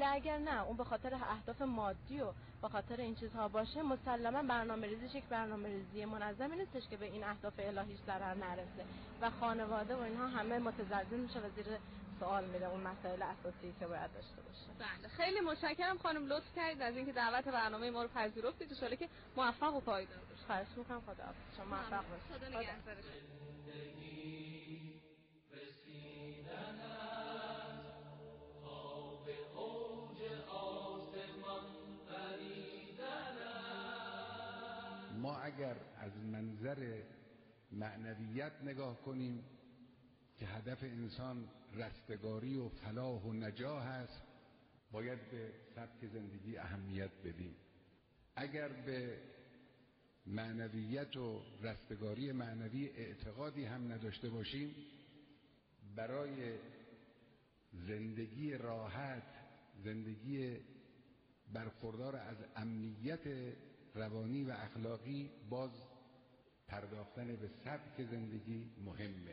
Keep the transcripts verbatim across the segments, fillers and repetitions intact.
اگر نه اون به خاطر اهداف مادی و به خاطر این چیزها باشه، مسلما برنامه‌ریزیش یک برنامه‌ریزی منظمی نیستش که به این اهداف الهیش ضرر نرسه و خانواده و اینها همه متزلزل میشه و زیر سوال میره اون مسائل اساسی که باید داشته باشه. بله خیلی متشکرم خانم، لطف کردید از اینکه دعوت برنامه ما رو پذیرفتید. ان شاءالله که موفق و پایدار باشید. خواهش می‌کنم. خدا شما موفق باشید. خدا نگهدارتون. رسیدن است تا به اوج آسمان پریدن است. ما اگر از منظر معنویت نگاه کنیم که هدف انسان رستگاری و فلاح و نجاح است، باید به سبک زندگی اهمیت بدیم. اگر به معنویت و رستگاری معنوی اعتقادی هم نداشته باشیم، برای زندگی راحت، زندگی برخوردار از امنیت روانی و اخلاقی، باز پرداختن به سبک زندگی مهمه.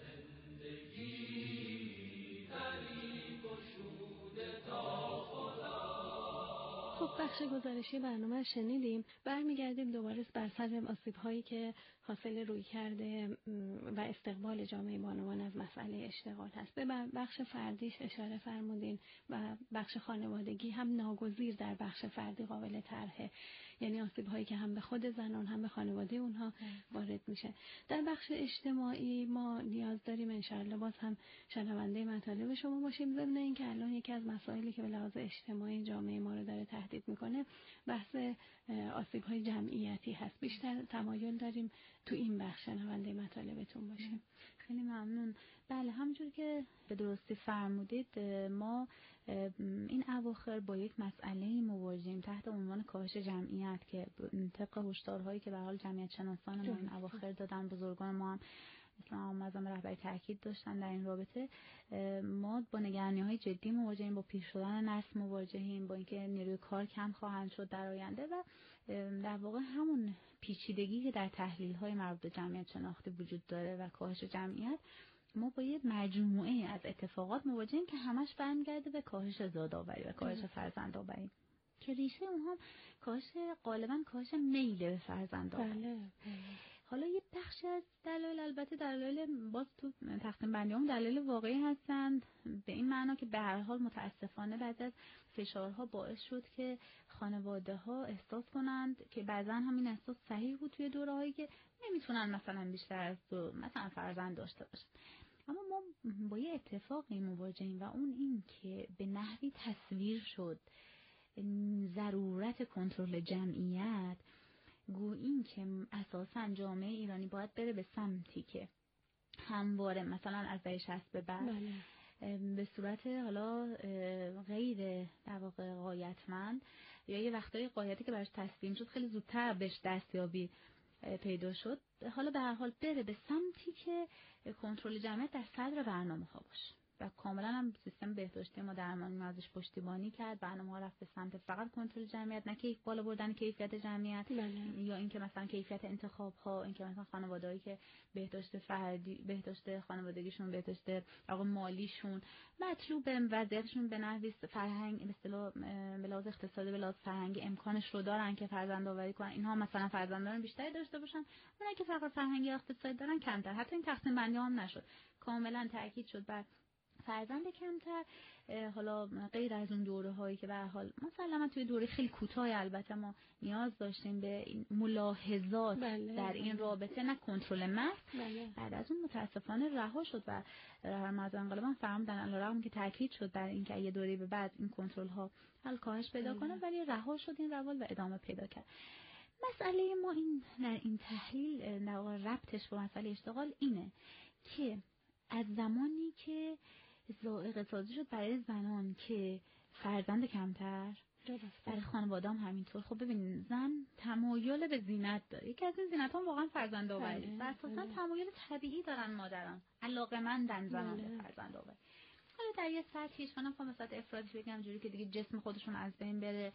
زندگی دری گشوده تا خدا. خب بخش گزارشی برنامه شنیدیم. برمیگردیم دوباره بر سر آسیب‌هایی که حاصل روی کرده و استقبال جامعه بانوان از مسئله اشتغال هست. به بخش فردیش اشاره فرمودین و بخش خانوادگی هم ناگزیر در بخش فردی قابل طرحه، یعنی آسیب‌هایی که هم به خود زنان هم به خانواده اونها وارد میشه. در بخش اجتماعی ما نیاز داریم انشاءالله باز هم شنونده مطالب شما باشیم، ضمن اینکه الان یکی از مسائلی که به لحاظ اجتماعی جامعه ما رو داره تهدید میکنه بحث آسیب‌های جمعیتی هست. بیشتر تمایل داریم تو این بخش شنونده مطالبتون باشیم. خیلی ممنون. بله همونجور که به درستی فرمودید، ما این اواخر با یک مسئله مواجهیم تحت عنوان کاهش جمعیت که طبق هشدارهایی که به حال جمعیت شناسان ما این اواخر دادن، بزرگان ما هم اسلام معظم رهبری تاکید داشتن در این رابطه، ما با نگرانی‌های جدی مواجهیم، با پیر شدن نسل مواجهیم، با اینکه نیروی کار کم خواهند شد در آینده و در واقع همون پیچیدگی که در تحلیل‌های مربوط به جمعیت شناختی وجود داره و کاهش جمعیت، ما با یه مجموعه از اتفاقات مواجهیم که همش برمیگرده به کاهش زادآوری و کاهش فرزندآوری که ریشه اونها کاهش غالبا کاهش میل به فرزندآوری. بله. حالا یه بخشی از دلایل، البته دلایل باز تو تقسیم بندی هم دلایل واقعی هستند، به این معنا که به هر حال متاسفانه بعضی از فشارها باعث شد که خانواده ها احساس کنند که بعضا هم این احساس صحیح بود توی دوره‌هایی که نمیتونن مثلا بیشتر از دو مثلا فرزند داشته باشن. اما ما با یه اتفاقی مواجهیم و اون این که به نحوی تصویر شد ضرورت کنترل جمعیت، گو این که اساساً جامعه ایرانی باید بره به سمتی که همواره مثلا از دهه شصت به بعد بله. به صورت حالا غیر در واقع غایتمند یا یه وقتای غایتی که براش تصمیم شد خیلی زودتر بهش دستیابی پیدا شد، حالا به هر حال بره به سمتی که کنترل جمعیت در صدر برنامه‌ها باشه و کاملا هم سیستم بهداشتی ما درمانی ازش پشتیبانی کرد. برنامه‌ها رفت به سمت فقط کنترل جمعیت، نه کیف بالا بردن کیفیت جمعیت بله. یا اینکه مثلا کیفیت انتخاب‌ها، اینکه مثلا خانواده‌ای که بهداشت فردی، بهداشت خانوادگیشون، بهداشت آقا مالیشون مطلوب وضعیتشون به نحوی فرهنگ به اصطلاح به لحاظ اقتصادی به لحاظ فرهنگی امکانش رو دارن که فرزندآوری کنن، اینها مثلا فرزندان بیشتری داشته باشن، اونایی که فقط فرهنگی اقتصادی دارن کمتر. حتی این تقسیم بندی هم نشد، کاملا تاکید شد بر فرزند کمتر. حالا غیر از اون دوره هایی که به هر حال مسلما توی دوره خیلی کوتاه البته ما نیاز داشتیم به ملاحظات بله. در این رابطه، نه کنترل محض بله. بعد از اون متاسفانه رها شد و رمضان غالبا فرمودن علیرغم که تاکید شد در اینکه یه دوره به بعد این کنترل ها حل کاهش پیدا کنه، ولی رها شد این روال و ادامه پیدا کرد. مسئله ما این در این تحلیل در واقع ربطش با مسئله اشتغال اینه که از زمانی که ذائقه سازی شد برای زنان که فرزند کمتر، برای خانواده هم همینطور. خب ببینید زن تمایل به زینت داره، یکی از این زینت ها واقعا فرزندآوری و اساسا تمایل طبیعی دارن مادران، علاقه‌مندن زنان به فرزندآوری. حالا در یه سطحیش من نمیخوام مثلا افرادی بگم جوری که دیگه جسم خودشون از بین بره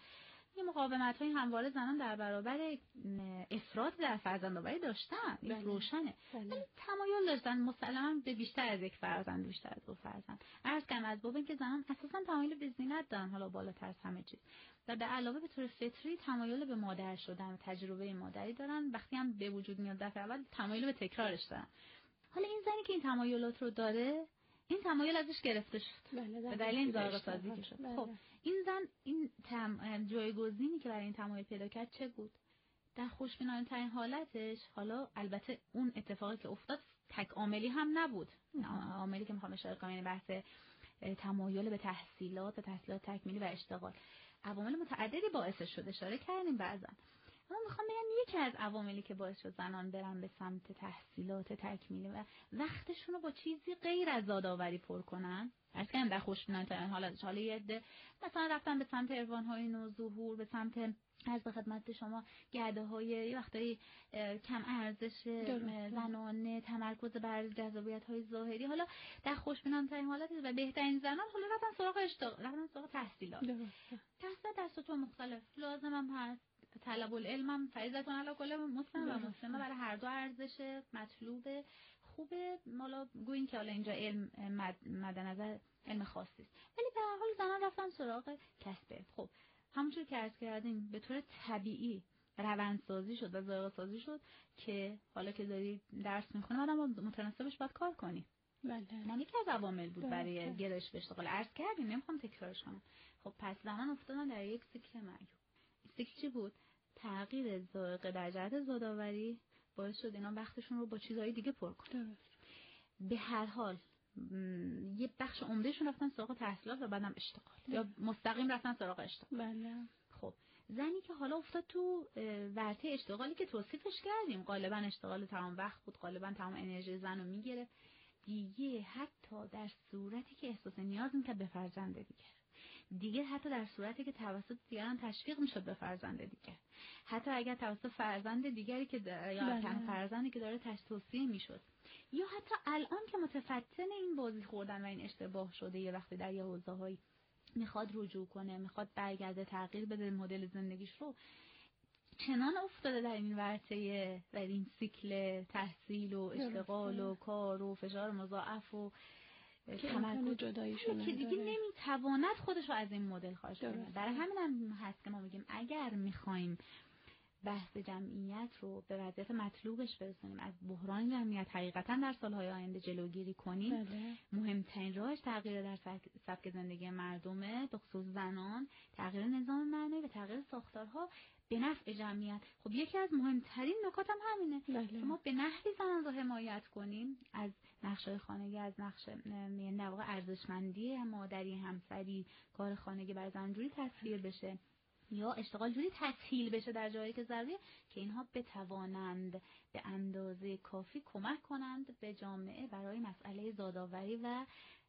این مقاومت‌های همواره زنان در برابر افراط در فرزندآوری داشتن، این بله. روشنه. بله. تمایل داشتن مسلماً به بیشتر از یک فرزند، بیشتر از دو فرزند. عرض کردم از باب اینکه زنان اساساً تمایل به زینت دارن، حالا بالاتر از همه چیز. و به علاوه به طور فطری تمایل به مادر شدن و تجربه مادری دارن. وقتی هم به وجود میاد دفعه اول تمایل به تکرارش دارن. حالا این زنی که این تمایلات رو داره، این تمایل ازش گرفته شد. بله. به دلیل این ذائقه سازی که شد. بله. خب این زن این تم... جایگزینی که برای این تمایل پیدا کرد چه بود؟ در خوشبینانه ترین حالتش، حالا البته اون اتفاقی که افتاد تک عاملی هم نبود. عاملی که میخوام اشاره کنم یعنی بحث تمایل به تحصیلات و تحصیلات تکمیلی و اشتغال. عوامل متعددی باعث شده، اشاره کردیم بعضا. اما میخوام بگم یکی از عواملی که باعث شد زنان برن به سمت تحصیلات تکمیلی و وقتشون رو با چیزی غیر از زادآوری پر کنن، اصلا در خوشبینانه ترین حالتش، حالا یه عده مثلا رفتن به سمت عرفان‌های نوظهور، به سمت از به خدمت شما گرده های یه وقتایی کم ارزش زنانه، تمرکز بر جذابیت های ظاهری، حالا در خوشبینانه ترین حالت و بهترین زنان حالا رفتن سراغ اشتغال، رفتن سراغ تحصیلات. تحصیل در سطوح مختلف لازم هم هست. طلب العلم هم فریضتون علی کل مسلم و مسلمه، برای هر دو ارزش مطلوب خوبه. حالا گوییم که حالا اینجا علم مد, مد نظر علم خاصی است، ولی به هر حال زنان رفتن سراغ کسب علم. خب همونجور که عرض کردیم به طور طبیعی روندسازی شد و ذائقه سازی شد که حالا که داری درس میخونی آدم متناسبش باید کار کنی. بله. من یکی از عوامل بود برای گرایش به اشتغال. عرض کردیم نمیخوام تکرارش کنم. خب پس زمان افتادن در یک سیکل معیوب. سیکل چی بود؟ تغییر ذائقه در جهت زادآوری باعث شد اینا وقتشون رو با چیزهای دیگه پر کنن. به هر حال یه بخش عمدهشون رفتن سراغ تحصیلات و بعدم اشتغال یا مستقیم رفتن سراغ اشتغال. بله. خب زنی که حالا افتاد تو ورطه اشتغالی که توصیفش کردیم، غالبا اشتغال تمام وقت بود، غالبا تمام انرژی زن رو میگیره دیگه، حتی در صورتی که احساس نیاز میکرد به فرزند دیگه، دیگه حتی در صورتی که توسط دیگران تشویق میشد به فرزند دیگه، حتی اگر توسط فرزند دیگری که یا تن فرزندی که داره توصیه میشد، یا حتی الان که متفتن این بازی خوردن و این اشتباه شده، یه وقتی در یه حوزه‌هایی میخواد رجوع کنه، میخواد برگرده تغییر بده مدل زندگیش رو، چنان افتاده در این ورطه و این سیکل تحصیل و اشتغال و کار و فشار مضاعف و تمرکز جداییشون که دیگه نمیتواند خودش رو از این مدل خارج کنه. برای همین هم هست که ما میگیم اگر میخوایم بحث جمعیت رو به وضعیت مطلوبش برسونیم، از بحران جمعیت حقیقتا در سالهای آینده جلوگیری کنیم، بله. مهمترین راهش تغییر در سبک زندگی مردمه، به خصوص زنان، تغییر نظام معنوی و تغییر ساختارها به نفع جمعیت. خب یکی از مهمترین نکات هم همینه، بله. ما به نحوی زنان رو حمایت کنیم از نقشه خانگی، از نقشه یعنی در واقع ارزشمندی مادری، همسری، کار خانگی برای زن جوری تصویر بشه یا اشتغال جوری تسهیل بشه در جایی که ضروریه که اینها بتوانند به اندازه کافی کمک کنند به جامعه برای مسئله زادآوری و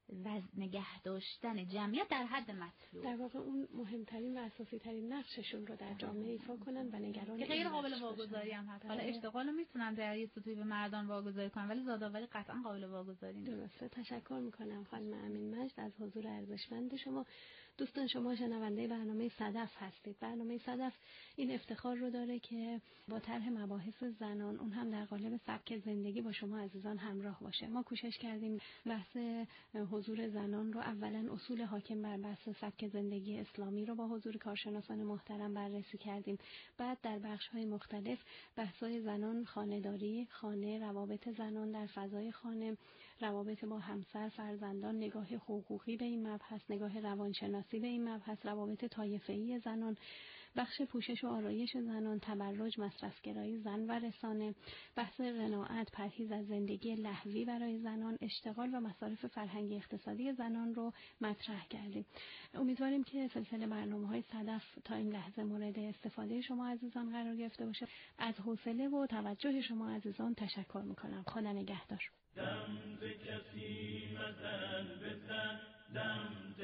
و نگه داشتن جمعیت در حد مطلوب. در واقع اون مهمترین و اساسی ترین نقششون رو در جامعه ایفا کنن و نگران که خیلی قابل واگذاری هم هست. حالا اشتغال رو میتونن در یه سطوحی به مردان واگذاری کنن ولی زادآوری قطعا قابل واگذاری نیست. درسته. تشکر میکنم خانم امین مجد از حضور ارزشمند شما. دوستان شما شنونده برنامه صدف هستید. برنامه صدف این افتخار رو داره که با طرح مباحث زنان، اون هم در قالب سبک زندگی، با شما عزیزان همراه باشه. ما کوشش کردیم بحث حضور زنان رو، اولا اصول حاکم بر بحث سبک زندگی اسلامی رو با حضور کارشناسان محترم بررسی کردیم. بعد در بخش‌های مختلف بحث‌های زنان، خانه‌داری، خانه، روابط زنان در فضای خانه، روابط با همسر، فرزندان، نگاه حقوقی به این مبحث، نگاه روانشناسی به این مبحث، روابط طایفه‌ای زنان، بخش پوشش و آرایش زنان، تبرج، مصرفگرایی زن و رسانه، بحث قناعت، پرهیز از زندگی لهوی برای زنان، اشتغال و مصارف فرهنگی اقتصادی زنان رو مطرح کردیم. امیدواریم که سلسله برنامه‌های صدف تا این لحظه مورد استفاده شما عزیزان قرار گرفته باشه. از حوصله و توجه شما عزیزان تشکر می‌کنم. خدا نگهدار. دم ز کسی مزن بزن، دم ز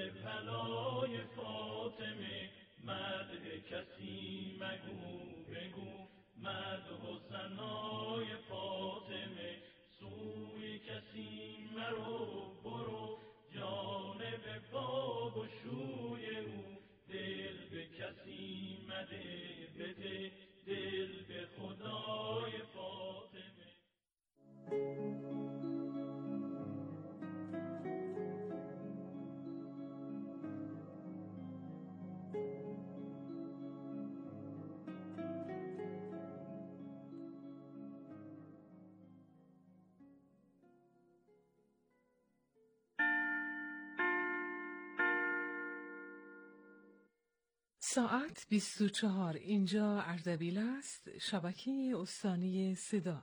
بلای فاطمه، مدح کسی مگو بگو، مدح و ثنای فاطمه، سوی کسی مرو برو، جانب باب و شوی او، دل به کسی ساعت بیست و چهار. اینجا اردبیل است، شبکه استانی صدا.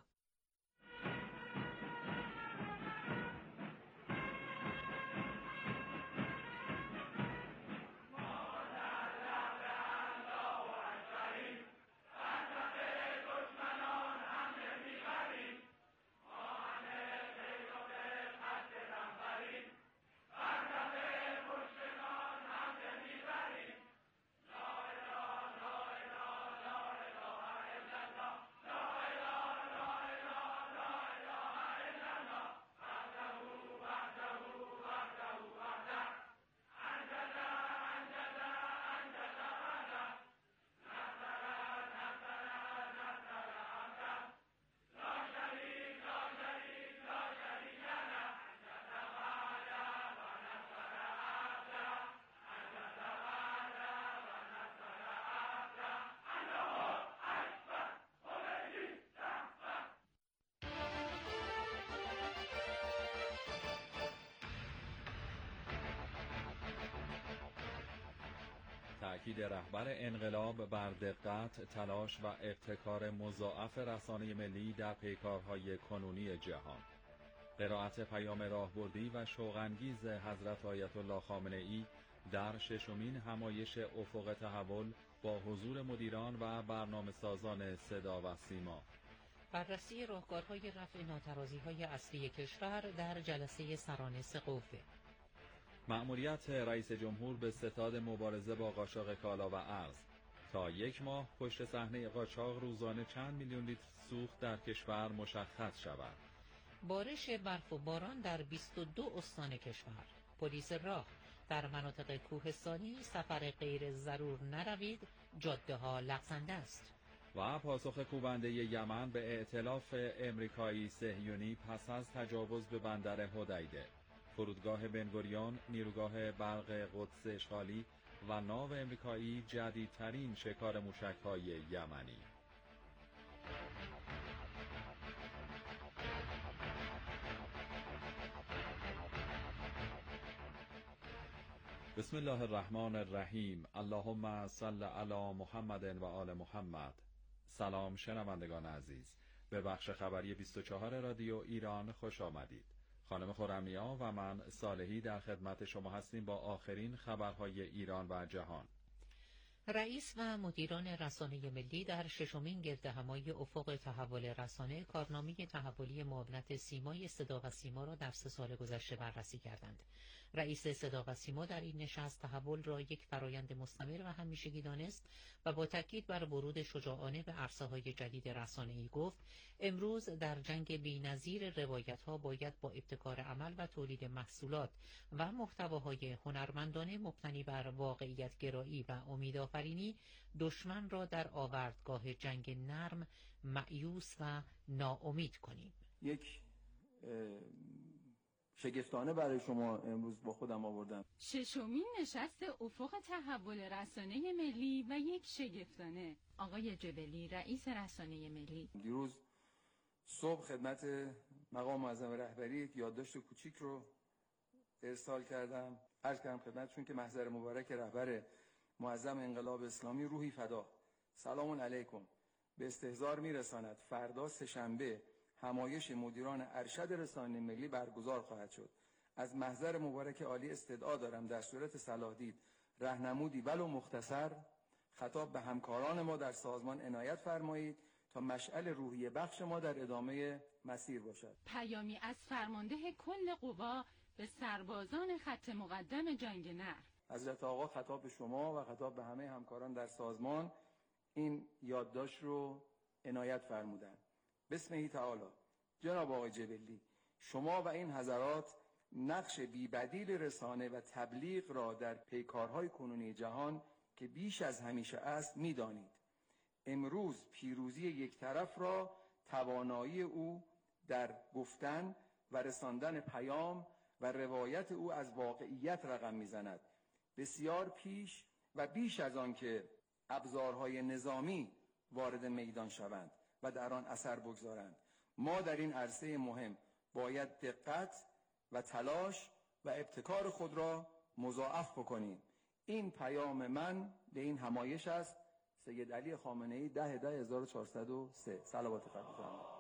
تأکید رهبر انقلاب بر دقت، تلاش و ابتکار مضاعف رسانه ملی در پیکارهای کنونی جهان. قرائت پیام راهبردی و شوق‌انگیز حضرت آیت الله خامنه‌ای در ششمین همایش افق تحول با حضور مدیران و برنامه‌سازان صدا و سیما. بررسی راهکارهای رفع ناترازی‌های اصلی کشور در جلسه سران سقوفه. مأموریت رئیس جمهور به ستاد مبارزه با قاچاق کالا و ارز. تا یک ماه پشت صحنه قاچاق روزانه چند میلیون لیتر سوخت در کشور مشخص شود. بارش برف و باران در بیست و دو استان کشور. پلیس راه: در مناطق کوهستانی سفر غیر ضرور نروید، جاده ها لغزنده است. و پاسخ کوبنده یمن به ائتلاف امریکایی صهیونی پس از تجاوز به بندر حدیده. فرودگاه بنگوریون، نیروگاه برق قدس اشغالی و ناو امریکایی جدیدترین شکار موشک‌های یمنی. بسم الله الرحمن الرحیم. اللهم صل علی محمد و آل محمد. سلام شنوندگان عزیز، به بخش خبری بیست و چهار رادیو ایران خوش آمدید. خانم خرمیا و من صالحی در خدمت شما هستیم با آخرین خبرهای ایران و جهان. رئیس و مدیران رسانه ملی در ششمین گردهمایی افق تحول رسانه کارنامه تحولی معاونت سیمای صدا و سیما را در سه سال گذشته بررسی کردند. رئیس صدا و سیما در این نشست تحول را یک فرایند مستمر و همیشگی دانست و با تاکید بر ورود شجاعانه به عرصه‌های جدید رسانه‌ای گفت: امروز در جنگ بی‌نظیر روایت‌ها باید با ابتکار عمل و تولید محصولات و محتواهای هنرمندانه مبتنی بر واقعیت گرایی و امیدآفرینی دشمن را در آوردگاه جنگ نرم مأیوس و ناامید کنیم. یک شگفتانه برای شما امروز با خودم آوردم. ششمین نشست افق تحول رسانه ملی و یک شگفتانه. آقای جبلی، رئیس رسانه ملی: دیروز صبح خدمت مقام معظم رهبری یک یادداشت کوچیک رو ارسال کردم. عرض کردم خدمتشون که محضر مبارک رهبر معظم انقلاب اسلامی روحی فدا، سلام علیکم، به استحضار میرساند فردا سه‌شنبه همایش مدیران ارشد رسانه ملی برگزار خواهد شد. از محضر مبارک عالی استدعا دارم در صورت صلاح دید راهنمودی ولو مختصر خطاب به همکاران ما در سازمان عنایت فرمایید تا مشعل روحیه بخش ما در ادامه مسیر باشد. پیامی از فرمانده کل قوا به سربازان خط مقدم جنگ نرم. حضرت آقا خطاب به شما و خطاب به همه همکاران در سازمان این یادداشت رو عنایت فرمودند. بسم تعالی. جناب آقای جبلی، شما و این حضرات نقش بی‌بدیل رسانه و تبلیغ را در پیکارهای کنونی جهان که بیش از همیشه است می‌دانید. امروز پیروزی یک طرف را توانایی او در گفتن و رساندن پیام و روایت او از واقعیت رقم می‌زند. بسیار پیش و بیش از آن که ابزارهای نظامی وارد میدان شوند و در آن اثر بگذارند، ما در این عرصه مهم باید دقت و تلاش و ابتکار خود را مضاعف بکنیم. این پیام من به این همایش است. سید علی خامنه‌ای ده ده هزار و چهارصد و سه. صلوات فرزند.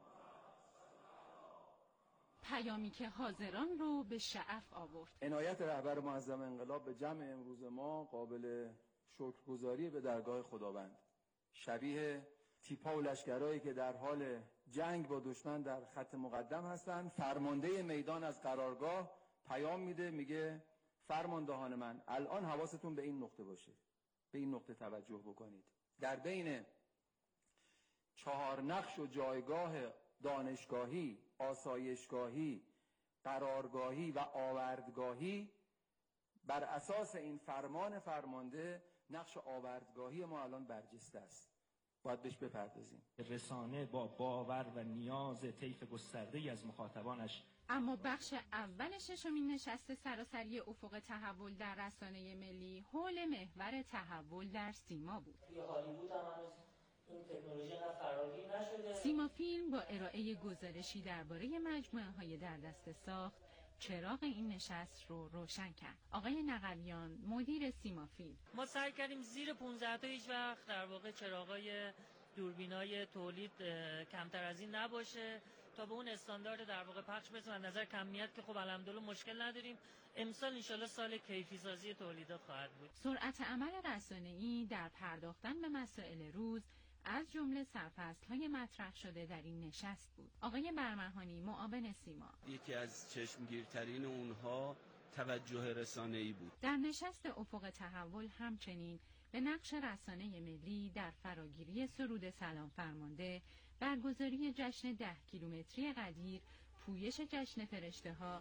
پیامی که حاضران رو به شعف آورد. عنایت رهبر معظم انقلاب به جمع امروز ما قابل شکرگزاری به درگاه خداوند. شبیه تیپا و لشکرهایی که در حال جنگ با دشمن در خط مقدم هستند، فرمانده میدان از قرارگاه پیام میده، میگه فرماندهان من الان حواستون به این نقطه باشه، به این نقطه توجه بکنید. در بین چهار نقش و جایگاه دانشگاهی، آسایشگاهی، قرارگاهی و آوردگاهی، بر اساس این فرمان فرمانده نقش آوردگاهی ما الان برجسته است، باید بهش بپردازیم. رسانه با باور و نیاز طیف گسترده‌ای از مخاطبانش. اما بخش اول ششمین نشست سراسری افق تحول در رسانه ملی حول محور تحول در سیما بود. این تکنولوژی انقدر فراگیر نشده. سیما فیلم با ارائه گزارشی درباره مجموعه‌های در دست ساخت چراغ این نشست رو روشن کرد. آقای نقویان مدیر سیما فیلم: ما سعی کردیم زیر پانزده تا هیچ وقت در واقع چراغای دوربینای تولید کمتر از این نباشه تا به اون استاندارد در واقع پخش برسیم. از نظر کمیت که خب الحمدلله مشکل نداریم. امسال انشالله سال کیفی سازی تولیدات خواهد بود. سرعت عمل رسانه‌ای در پرداختن به مسائل روز از جمله سرفصل‌های مطرح شده در این نشست بود. آقای برمهانی معاون سیما: یکی از چشمگیرترین اونها توجه رسانه‌ای بود. در نشست افق تحول همچنین به نقش رسانه ملی در فراگیری سرود سلام فرمانده، برگزاری جشن ده کیلومتری قدیر، پویش جشن فرشته‌ها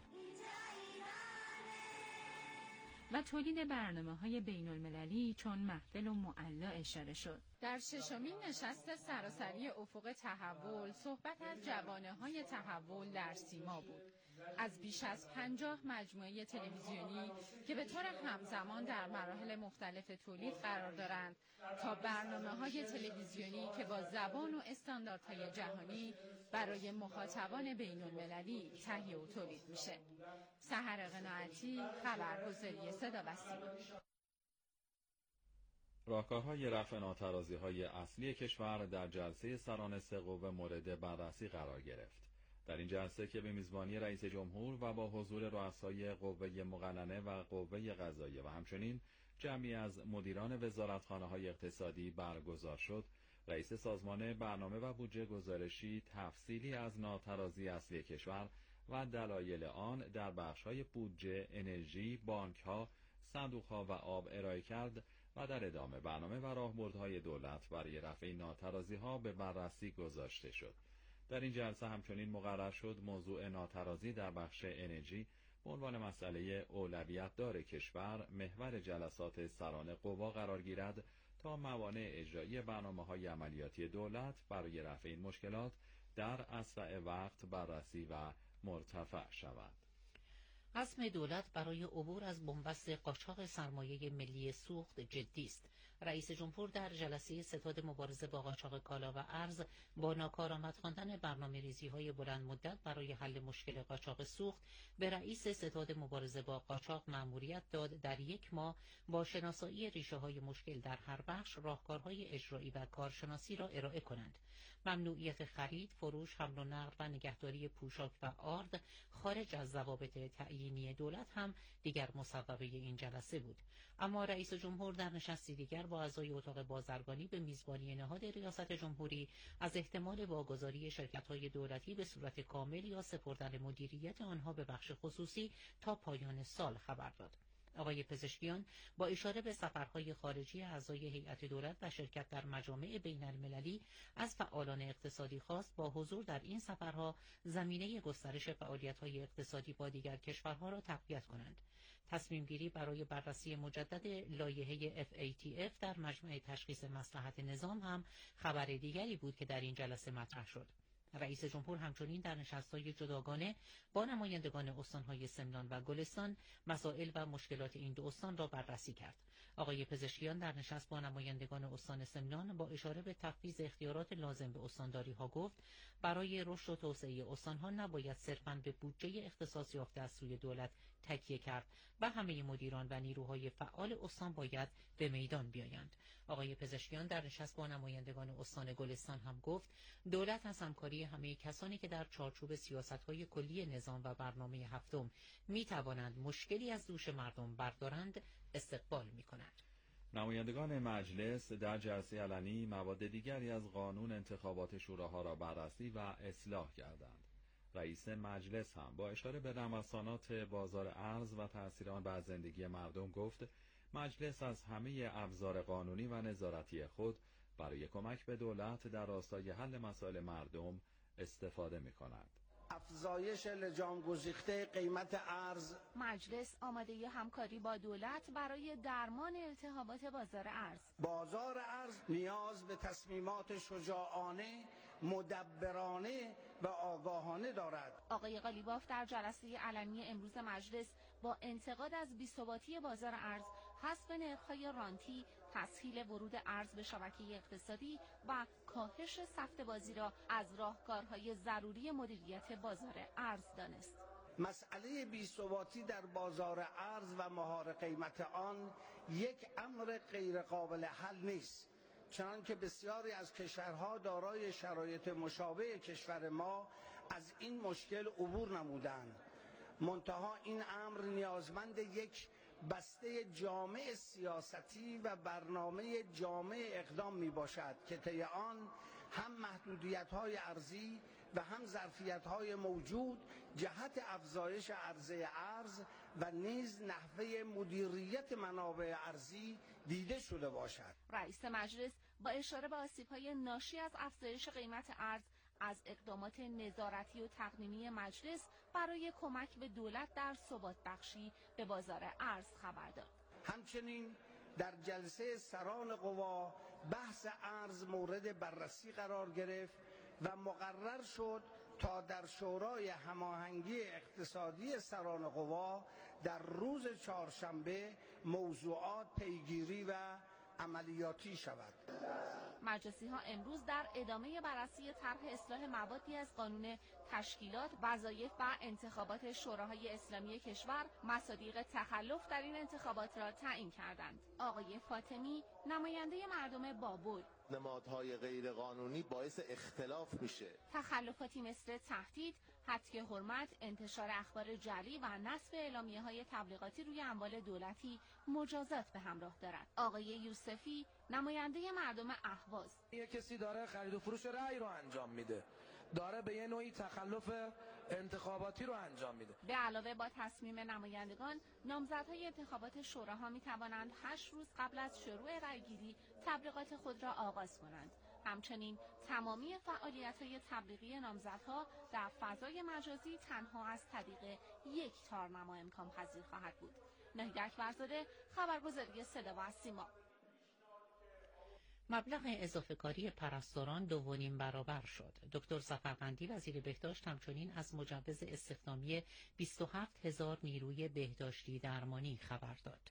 و تولید برنامه‌های بین‌المللی چون محفل و معلا اشاره شد. در ششمین نشست سراسری افق تحول صحبت از جوانه‌های تحول در سیما بود. از بیش از پنجاه مجموعه تلویزیونی که به طور همزمان در مراحل مختلف تولید قرار دارند تا برنامه‌های تلویزیونی که با زبان و استانداردهای جهانی برای مخاطبان بین‌المللی تهیه و تولید میشه. سحر قناعتی، خبرگزاری صدا و سیما. راهکارهای رفع ناترازی‌های اصلی کشور در جلسه سران سه قوه مورد بررسی قرار گرفت. در این جلسه که به میزبانی رئیس جمهور و با حضور رؤسای قوه مقننه و قوه قضاییه و همچنین جمعی از مدیران وزارتخانه‌های اقتصادی برگزار شد، رئیس سازمان برنامه و بودجه گزارشی تفصیلی از ناترازی اصلی کشور و دلایل آن در بخش‌های بودجه، انرژی، بانک‌ها، صندوق‌ها و آب ارائه کرد و در ادامه برنامه و راهبردهای دولت برای رفع ناترازی‌ها به بررسی گذاشته شد. در این جلسه همچنین مقرر شد موضوع ناترازی در بخش انرژی به عنوان مسئله اولویت دار کشور محور جلسات سران قوا قرار گیرد تا موانع اجرایی برنامه‌های عملیاتی دولت برای رفع این مشکلات در اسرع وقت بررسی و مرتفع شود. عزم دولت برای عبور از بنبست قاچاق سرمایه ملی سوخت جدی است. رئیس جمهور در جلسه ستاد مبارزه با قاچاق کالا و ارز با ناکارآمد خواندن برنامه‌ریزی‌های بلند مدت برای حل مشکل قاچاق سوخت به رئیس ستاد مبارزه با قاچاق مأموریت داد در یک ماه با شناسایی ریشه‌های مشکل در هر بخش راهکارهای اجرایی و کارشناسی را ارائه کنند. ممنوعیت خرید، فروش، حمل و نقل و نگهداری پوشاک و آرد خارج از ضوابط تعیینی دولت هم دیگر مصوبه این جلسه بود. اما رئیس جمهور در نشستی دیگر با اعضای اتاق بازرگانی به میزبانی نهاد ریاست جمهوری از احتمال واگذاری شرکت‌های دولتی به صورت کامل یا سپردن مدیریت آنها به بخش خصوصی تا پایان سال خبر داد. آقای پزشکیان با اشاره به سفرهای خارجی اعضای هیئت دولت و شرکت در مجامع بین المللی از فعالان اقتصادی خواست با حضور در این سفرها زمینه گسترش فعالیت‌های اقتصادی با دیگر کشورها را تقویت کنند. تصمیم گیری برای بررسی مجدد لایحه اف ای تی اف در مجمع تشخیص مصلحت نظام هم خبر دیگری بود که در این جلسه مطرح شد. رئیس جمهور همچنین در نشست‌های جداگانه با نمایندگان استان‌های سمنان و گلستان مسائل و مشکلات این دو استان را بررسی کرد. آقای پزشکیان در نشست با نمایندگان استان سمنان با اشاره به تفویض اختیارات لازم به استانداری‌ها گفت برای رشد و توسعه استان‌ها نباید صرفاً به بودجه اختصاص یافته از سوی دولت تکیه کرد و همه مدیران و نیروهای فعال استان باید به میدان بیایند. آقای پزشکیان در نشست با نمایندگان استان گلستان هم گفت دولت از همکاری همه کسانی که در چارچوب سیاست‌های کلی نظام و برنامه هفتم می‌توانند مشکلی از دوش مردم بردارند استقبال می‌کند. نمایندگان مجلس در جلسه علنی مواد دیگری از قانون انتخابات شوراها را بررسی و اصلاح کردند. رئیس مجلس هم با اشاره به نوسانات بازار ارز و تأثیر آن بر زندگی مردم گفت مجلس از همه ابزار قانونی و نظارتی خود برای کمک به دولت در راستای حل مسائل مردم استفاده می‌کند. افزایش لجام گسیخته قیمت ارز. مجلس آماده همکاری با دولت برای درمان التهابات بازار ارز. بازار ارز نیاز به تصمیمات شجاعانه، مدبرانه و آگاهانه دارد. آقای قالیباف در جلسه علنی امروز مجلس با انتقاد از بی‌ثباتی بازار ارز، حذف نرخ‌های رانتی، تسهیل ورود ارز به شبکه اقتصادی و کاهش سفت بازی را از راهکارهای ضروری مدیریت بازار ارز دانست. مسئله بی‌ثباتی در بازار ارز و مهار قیمت آن یک امر غیر قابل حل نیست، چنانکه بسیاری از کشورها دارای شرایط مشابه کشور ما از این مشکل عبور نمودند. منتها این امر نیازمند یک بسته جامع سیاستی و برنامه جامع اقدام می باشد که طی آن هم محدودیت‌های ارزی و هم ظرفیت‌های موجود جهت افزایش عرضه ارز و نیز نحوه مدیریت منابع ارزی دیده شده باشد. رئیس مجلس با اشاره به آسیب‌های ناشی از افزایش قیمت ارز از اقدامات نظارتی و تقنینی مجلس برای کمک به دولت در ثبات بخشی به بازار ارز خبر داد. همچنین در جلسه سران قوا بحث ارز مورد بررسی قرار گرفت و مقرر شد تا در شورای هماهنگی اقتصادی سران قوا در روز چهارشنبه موضوعات پیگیری و عملیاتی شود. مجلسی ها امروز در ادامه بررسی طرح اصلاح موادی از قانون تشکیلات، وظایف و انتخابات شوراهای اسلامی کشور مصادیق تخلف در این انتخابات را تعیین کردند. آقای فاطمی نماینده مردم بابل: نمادهای غیرقانونی باعث اختلاف میشه. تخلفاتی مثل تهدید، حطی حرمت، انتشار اخبار جعلی و نصب اعلامیه‌های تبلیغاتی روی اموال دولتی مجازات به همراه دارد. آقای یوسفی نماینده مردم اهواز: یه کسی داره خرید و فروش رأی رو انجام میده، داره به یه نوعی تخلف انتخاباتی رو انجام میده. به علاوه با تصمیم نمایندگان، نامزدهای انتخابات شوراها می توانند هشت روز قبل از شروع رأیگیری تبلیغات خود را آغاز کنند. همچنین تمامی فعالیت‌های تبلیغی نامزدها در فضای مجازی تنها از طریق یک تارنما امکان پذیر خواهد بود. ناهید اکبرزاده، خبرگزاری صدا و سیما. مبلغ اضافه کاری پرستاران دو و نیم برابر شد. دکتر ظفرقندی وزیر بهداشت همچنین از مجوز استخدامی بیست و هفت هزار نیروی بهداشتی درمانی خبر داد.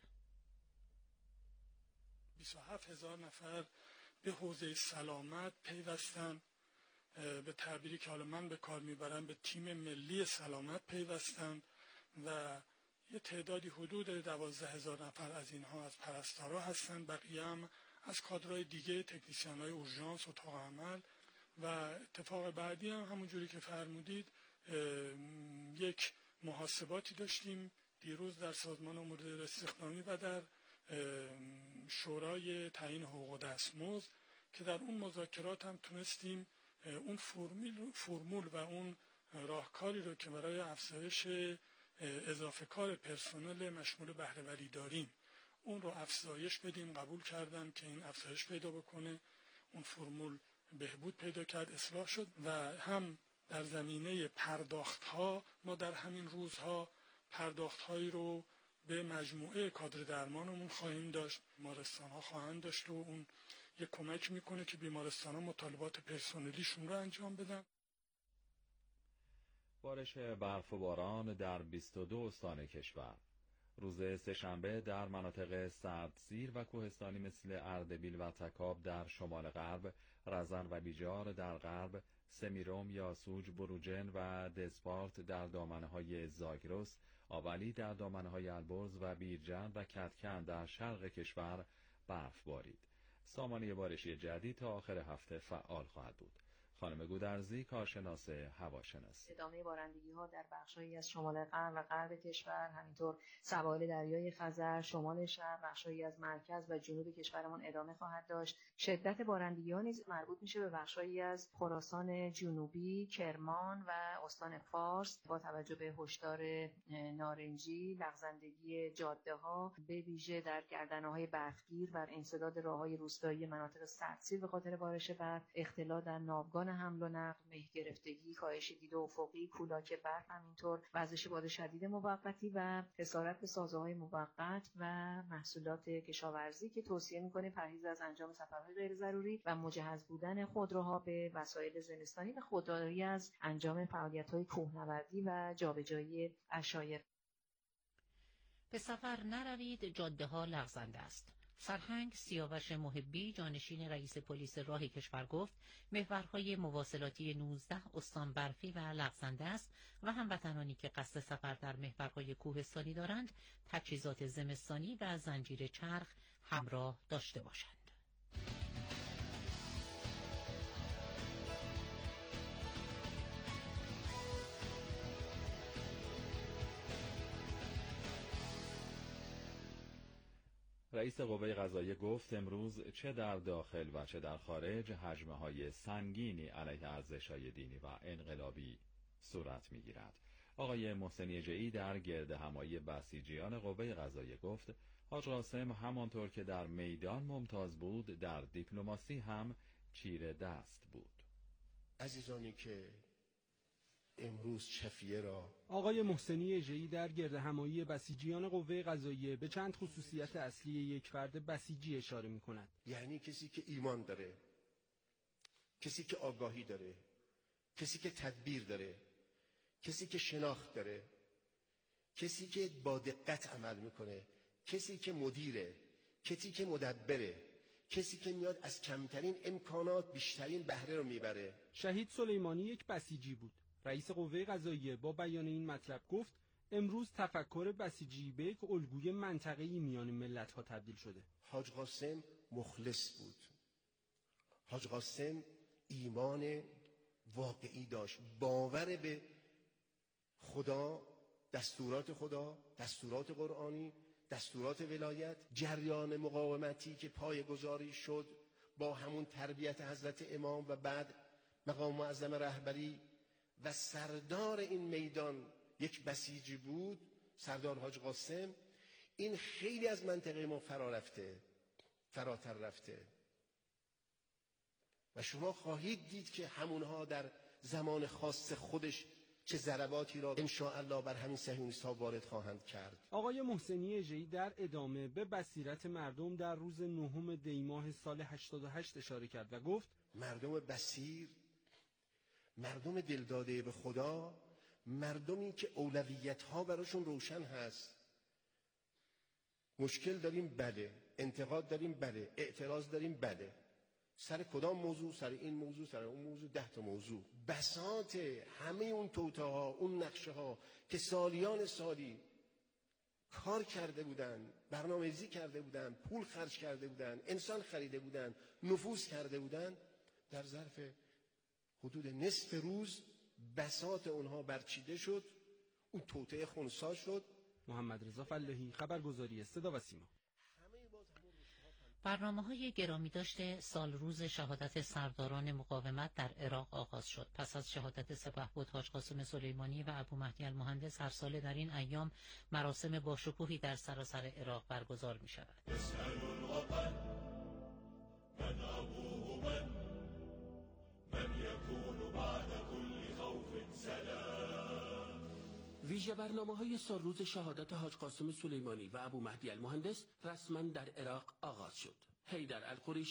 بیست و هفت هزار نفر به حوزه سلامت پیوستن، به تعبیری که حالا من به کار میبرم به تیم ملی سلامت پیوستن و یه تعدادی حدود دوازده هزار نفر از اینها از پرستارا هستند، بقیه هم از کادرهای دیگه، تکنیسیان‌های اورژانس، اتاق عمل. و اتفاق بعدی هم همون جوری که فرمودید یک محاسباتی داشتیم دیروز در سازمان امور استخدامی و در شورای تعیین حقوق و دستمزد که در اون مذاکرات هم تونستیم اون فرمول فرمول و اون راهکاری رو که برای افزایش اضافه کار پرسنل مشمول بهره‌وری داریم اون رو افزایش بدیم. قبول کردن که این افزایش پیدا بکنه، اون فرمول بهبود پیدا کرد، اصلاح شد. و هم در زمینه پرداخت ها ما در همین روزها پرداخت هایی رو به مجموعه کادر درمانمون خواهیم داشت، بیمارستان ها خواهند داشت و اون یک کمک میکنه که بیمارستان ها مطالبات پرسنلیشون رو انجام بدن. بارش برف و باران در بیست و دو استان کشور. روز سه‌شنبه در مناطق سردسیر و کوهستانی مثل اردبیل و تکاب در شمال غرب، رزن و بیجار در غرب، سمیروم، یاسوج، بروجن و دسپارت در دامنه‌های زاگرس، آولی در دامنه‌های البرز و بیرجند و کتکن در شرق کشور برف بارید. سامانه بارشی جدید تا آخر هفته فعال خواهد بود. خانم گودرزی، کارشناس هواشناسی: ادامه بارندگی‌ها در بخش‌هایی از شمال غرب و غرب کشور، همینطور سواحل دریای خزر، شمال شرق، بخش‌هایی از مرکز و جنوب کشورمان ادامه خواهد داشت. شدت بارندگی‌ها نیز مربوط میشه به بخش‌هایی از خراسان جنوبی، کرمان و استان فارس با توجه به هشدار نارنجی، لغزندگی جاده‌ها به ویژه در گردنه‌های برفگیر و انسداد راه‌های روستایی مناطق سردسیر به خاطر بارش برف، اختلال در ناوگان حمل و نقل، مه گرفتگی، کاهش دید افقی، کولاک برف، همینطور وزش باد شدید موقتی و خسارت به سازه‌های موقت و محصولات کشاورزی که توصیه می‌کنه پرهیز از انجام سفرهای غیر ضروری و مجهز بودن خودروها به وسایل زمستانی و خودداری از انجام فعالیت‌های کوهنوردی و جابجایی عشایر. به سفر نروید، جاده‌ها لغزنده است. سرهنگ سیاوش محبی، جانشین رئیس پلیس راه کشور، گفت محورهای مواصلاتی نوزده استان برفی و لغزنده است و هموطنانی که قصد سفر در محورهای کوهستانی دارند تجهیزات زمستانی و زنجیر چرخ همراه داشته باشند. رئیس قوه قضاییه گفت امروز چه در داخل و چه در خارج هجمه‌های سنگینی علیه ارزش‌های دینی و انقلابی صورت می‌گیرد. آقای محسنی جئی در گردهمایی بسیجیان قوه قضاییه گفت حاج قاسم همانطور که در میدان ممتاز بود، در دیپلماسی هم چیره دست بود. عزیزانی که امروز چفیه را آقای محسنی اژه‌ای در گردهمایی بسیجیان قوه قضاییه به چند خصوصیت اصلی یک فرد بسیجی اشاره می‌کند. یعنی کسی که ایمان داره، کسی که آگاهی داره، کسی که تدبیر داره، کسی که شناخت داره، کسی که با دقت عمل میکنه، کسی که مدیره، کسی که مدبره، کسی که میاد از کمترین امکانات بیشترین بهره رو میبره. شهید سلیمانی یک بسیجی بود. رئیس قوه قضاییه با بیان این مطلب گفت امروز تفکر بسیجی به یک الگوی منطقه‌ای میان ملت‌ها تبدیل شده. حاج قاسم مخلص بود. حاج قاسم ایمان واقعی داشت، باور به خدا، دستورات خدا، دستورات قرآنی، دستورات ولایت، جریان مقاومتی که پایه‌گذاری شد با همون تربیت حضرت امام و بعد مقام معظم رهبری و سردار این میدان یک بسیجی بود، سردار حاج قاسم. این خیلی از منطقه ما فرا رفته، فراتر رفته و شما خواهید دید که همونها در زمان خاص خودش چه ضرباتی را ان شاء الله بر همین صهیونیست‌ها وارد خواهند کرد. آقای محسنی اژه‌ای در ادامه به بصیرت مردم در روز نهم دی ماه سال هشتاد و هشت اشاره کرد و گفت مردم بصیر، مردم دلداده به خدا، مردمی که اولویت‌ها براشون روشن هست. مشکل داریم بله، انتقاد داریم بله، اعتراض داریم بله، سر کدام موضوع؟ سر این موضوع، سر اون موضوع، ده تا موضوع. بساط همه اون توطئه‌ها، اون نقشه‌ها که سالیان سالی کار کرده بودن، برنامه‌ریزی کرده بودن، پول خرج کرده بودن، انسان خریده بودن، نفوذ کرده بودن، در ظرف حدود نصف روز بساط اونها برچیده شد، اون توطئه خنثی شد. محمد رضا فلاحی، خبرگزاری صدا و سیما. برنامه‌های گرامی داشته سال روز شهادت سرداران مقاومت در عراق آغاز شد. پس از شهادت سپهبد حاج قاسم سلیمانی و ابو مهدی المهندس هر ساله در این ایام مراسم باشکوهی در سراسر عراق برگزار می شود. ویژه برنامه‌های سالروز شهادت حاج قاسم سلیمانی و ابو مهدی المهندس رسما در عراق آغاز شد. حیدر القریشی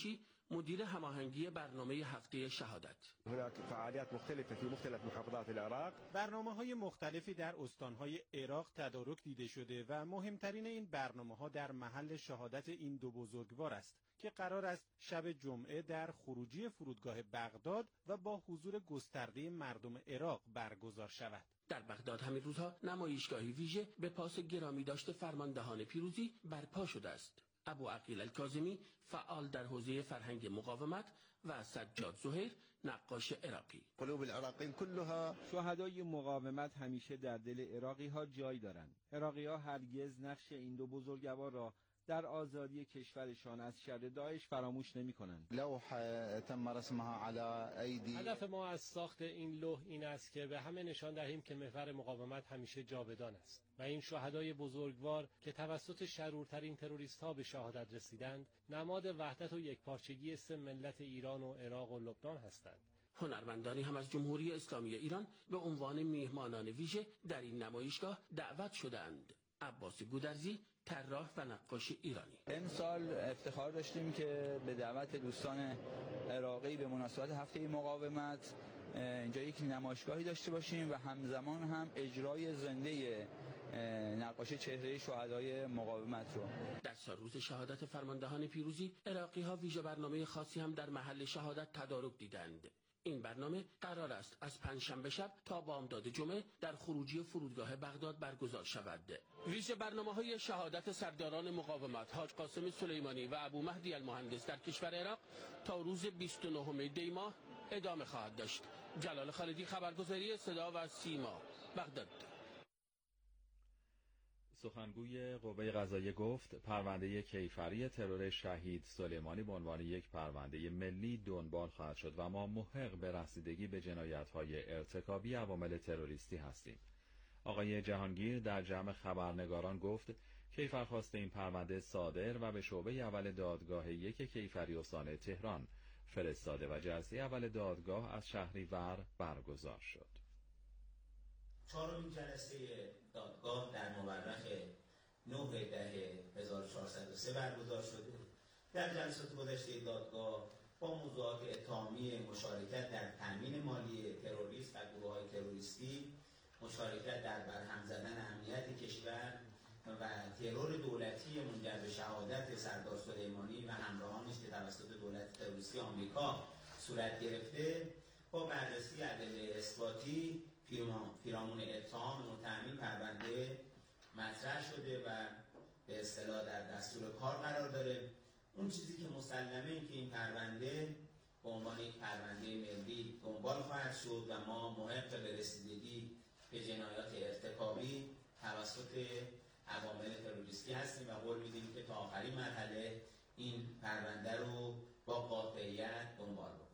مدیر هماهنگی برنامه هفته شهادت. هناك فعالیت مختلفه في مختلف محافظات العراق. برنامه‌های مختلفی در استان‌های عراق تدارک دیده شده و مهمترین این برنامه‌ها در محل شهادت این دو بزرگوار است که قرار است شب جمعه در خروجی فرودگاه بغداد و با حضور گسترده مردم عراق برگزار شود. در بغداد همین روزها نمایشگاهی ویژه به پاس گرامی داشته فرماندهان پیروزی برپا شده است. ابو عقیل الکاظمی فعال در حوزه فرهنگ مقاومت و سجاد زهیر نقاش عراقی. قلوب العراقیین كلها. شهدای مقاومت همیشه در دل عراقی ها جای دارند. عراقی ها هرگز نقش این دو بزرگوار را در آزادی کشورشان از شر داعش فراموش نمی کنند. لوح تم رسمها على ایدی. هدف ما از ساخت این لوح این است که به همه نشان دهیم که محور مقاومت همیشه جاودان است و این شهدای بزرگوار که توسط شرورترین تروریست ها به شهادت رسیدند نماد وحدت و یکپارچگی سه ملت ایران و عراق و لبنان هستند. هنرمندانی هم از جمهوری اسلامی ایران به عنوان میهمانان ویژه در این نمایشگاه دعوت شدند. عباس گودرزی طراح و نقاش ایرانی. امسال افتخار داشتیم که به دعوت دوستان عراقی به مناسبت هفته مقاومت اینجا یک نمایشگاهی داشته باشیم و همزمان هم اجرای زنده نقاشی چهره شهدای مقاومت رو. در سال روز شهادت فرماندهان پیروزی عراقی ها ویژه برنامه خاصی هم در محل شهادت تدارک دیدند. این برنامه قرار است از پنجشنبه شب تا بامداد جمعه در خروجی فرودگاه بغداد برگزار شود. ویژه برنامه‌های شهادت سرداران مقاومت حاج قاسم سلیمانی و ابو مهدی المهندس در کشور عراق تا روز بیست و نهم دی ماه ادامه خواهد داشت. جلال خالدی، خبرگزاری صدا و سیما، بغداد. سخنگوی قوه قضاییه گفت پرونده کیفری ترور شهید سلیمانی به عنوان یک پرونده ملی دنبال خواهد شد و ما محق به رسیدگی به جنایت‌های ارتکابی عوامل تروریستی هستیم. آقای جهانگیر در جمع خبرنگاران گفت کیفرخواست این پرونده صادر و به شعبه اول دادگاه یک کیفری استان تهران فرستاده و جلسه اول دادگاه از شهریور برگزار شد. چهارمین جلسه دادگاه در مورخ نه ده هزار و چهارصد و سه برگزار شده. در جلسات گذشته دادگاه با موضوعات اتهامی مشارکت در تامین مالی تروریست و گروه‌های تروریستی، مشارکت در برهم زدن امنیت کشور و ترور دولتی منجر به شهادت سردار سلیمانی و همراهانش که توسط دولت تروریستی آمریکا صورت گرفته، با بررسی ادله اثباتی پیرامون اتهام متهمین پرونده مطرح شده و به اصطلاح در دستور کار قرار داره. اون چیزی که مسلمه این که این پرونده به عنوان یک پرونده ملی دنبال خواهد شد و ما محق به رسیدگی به جنایات ارتکابی توسط عوامل تروریستی هستیم و قول میدیم که تا آخرین مرحله این پرونده رو با قاطعیت دنبال بکنیم.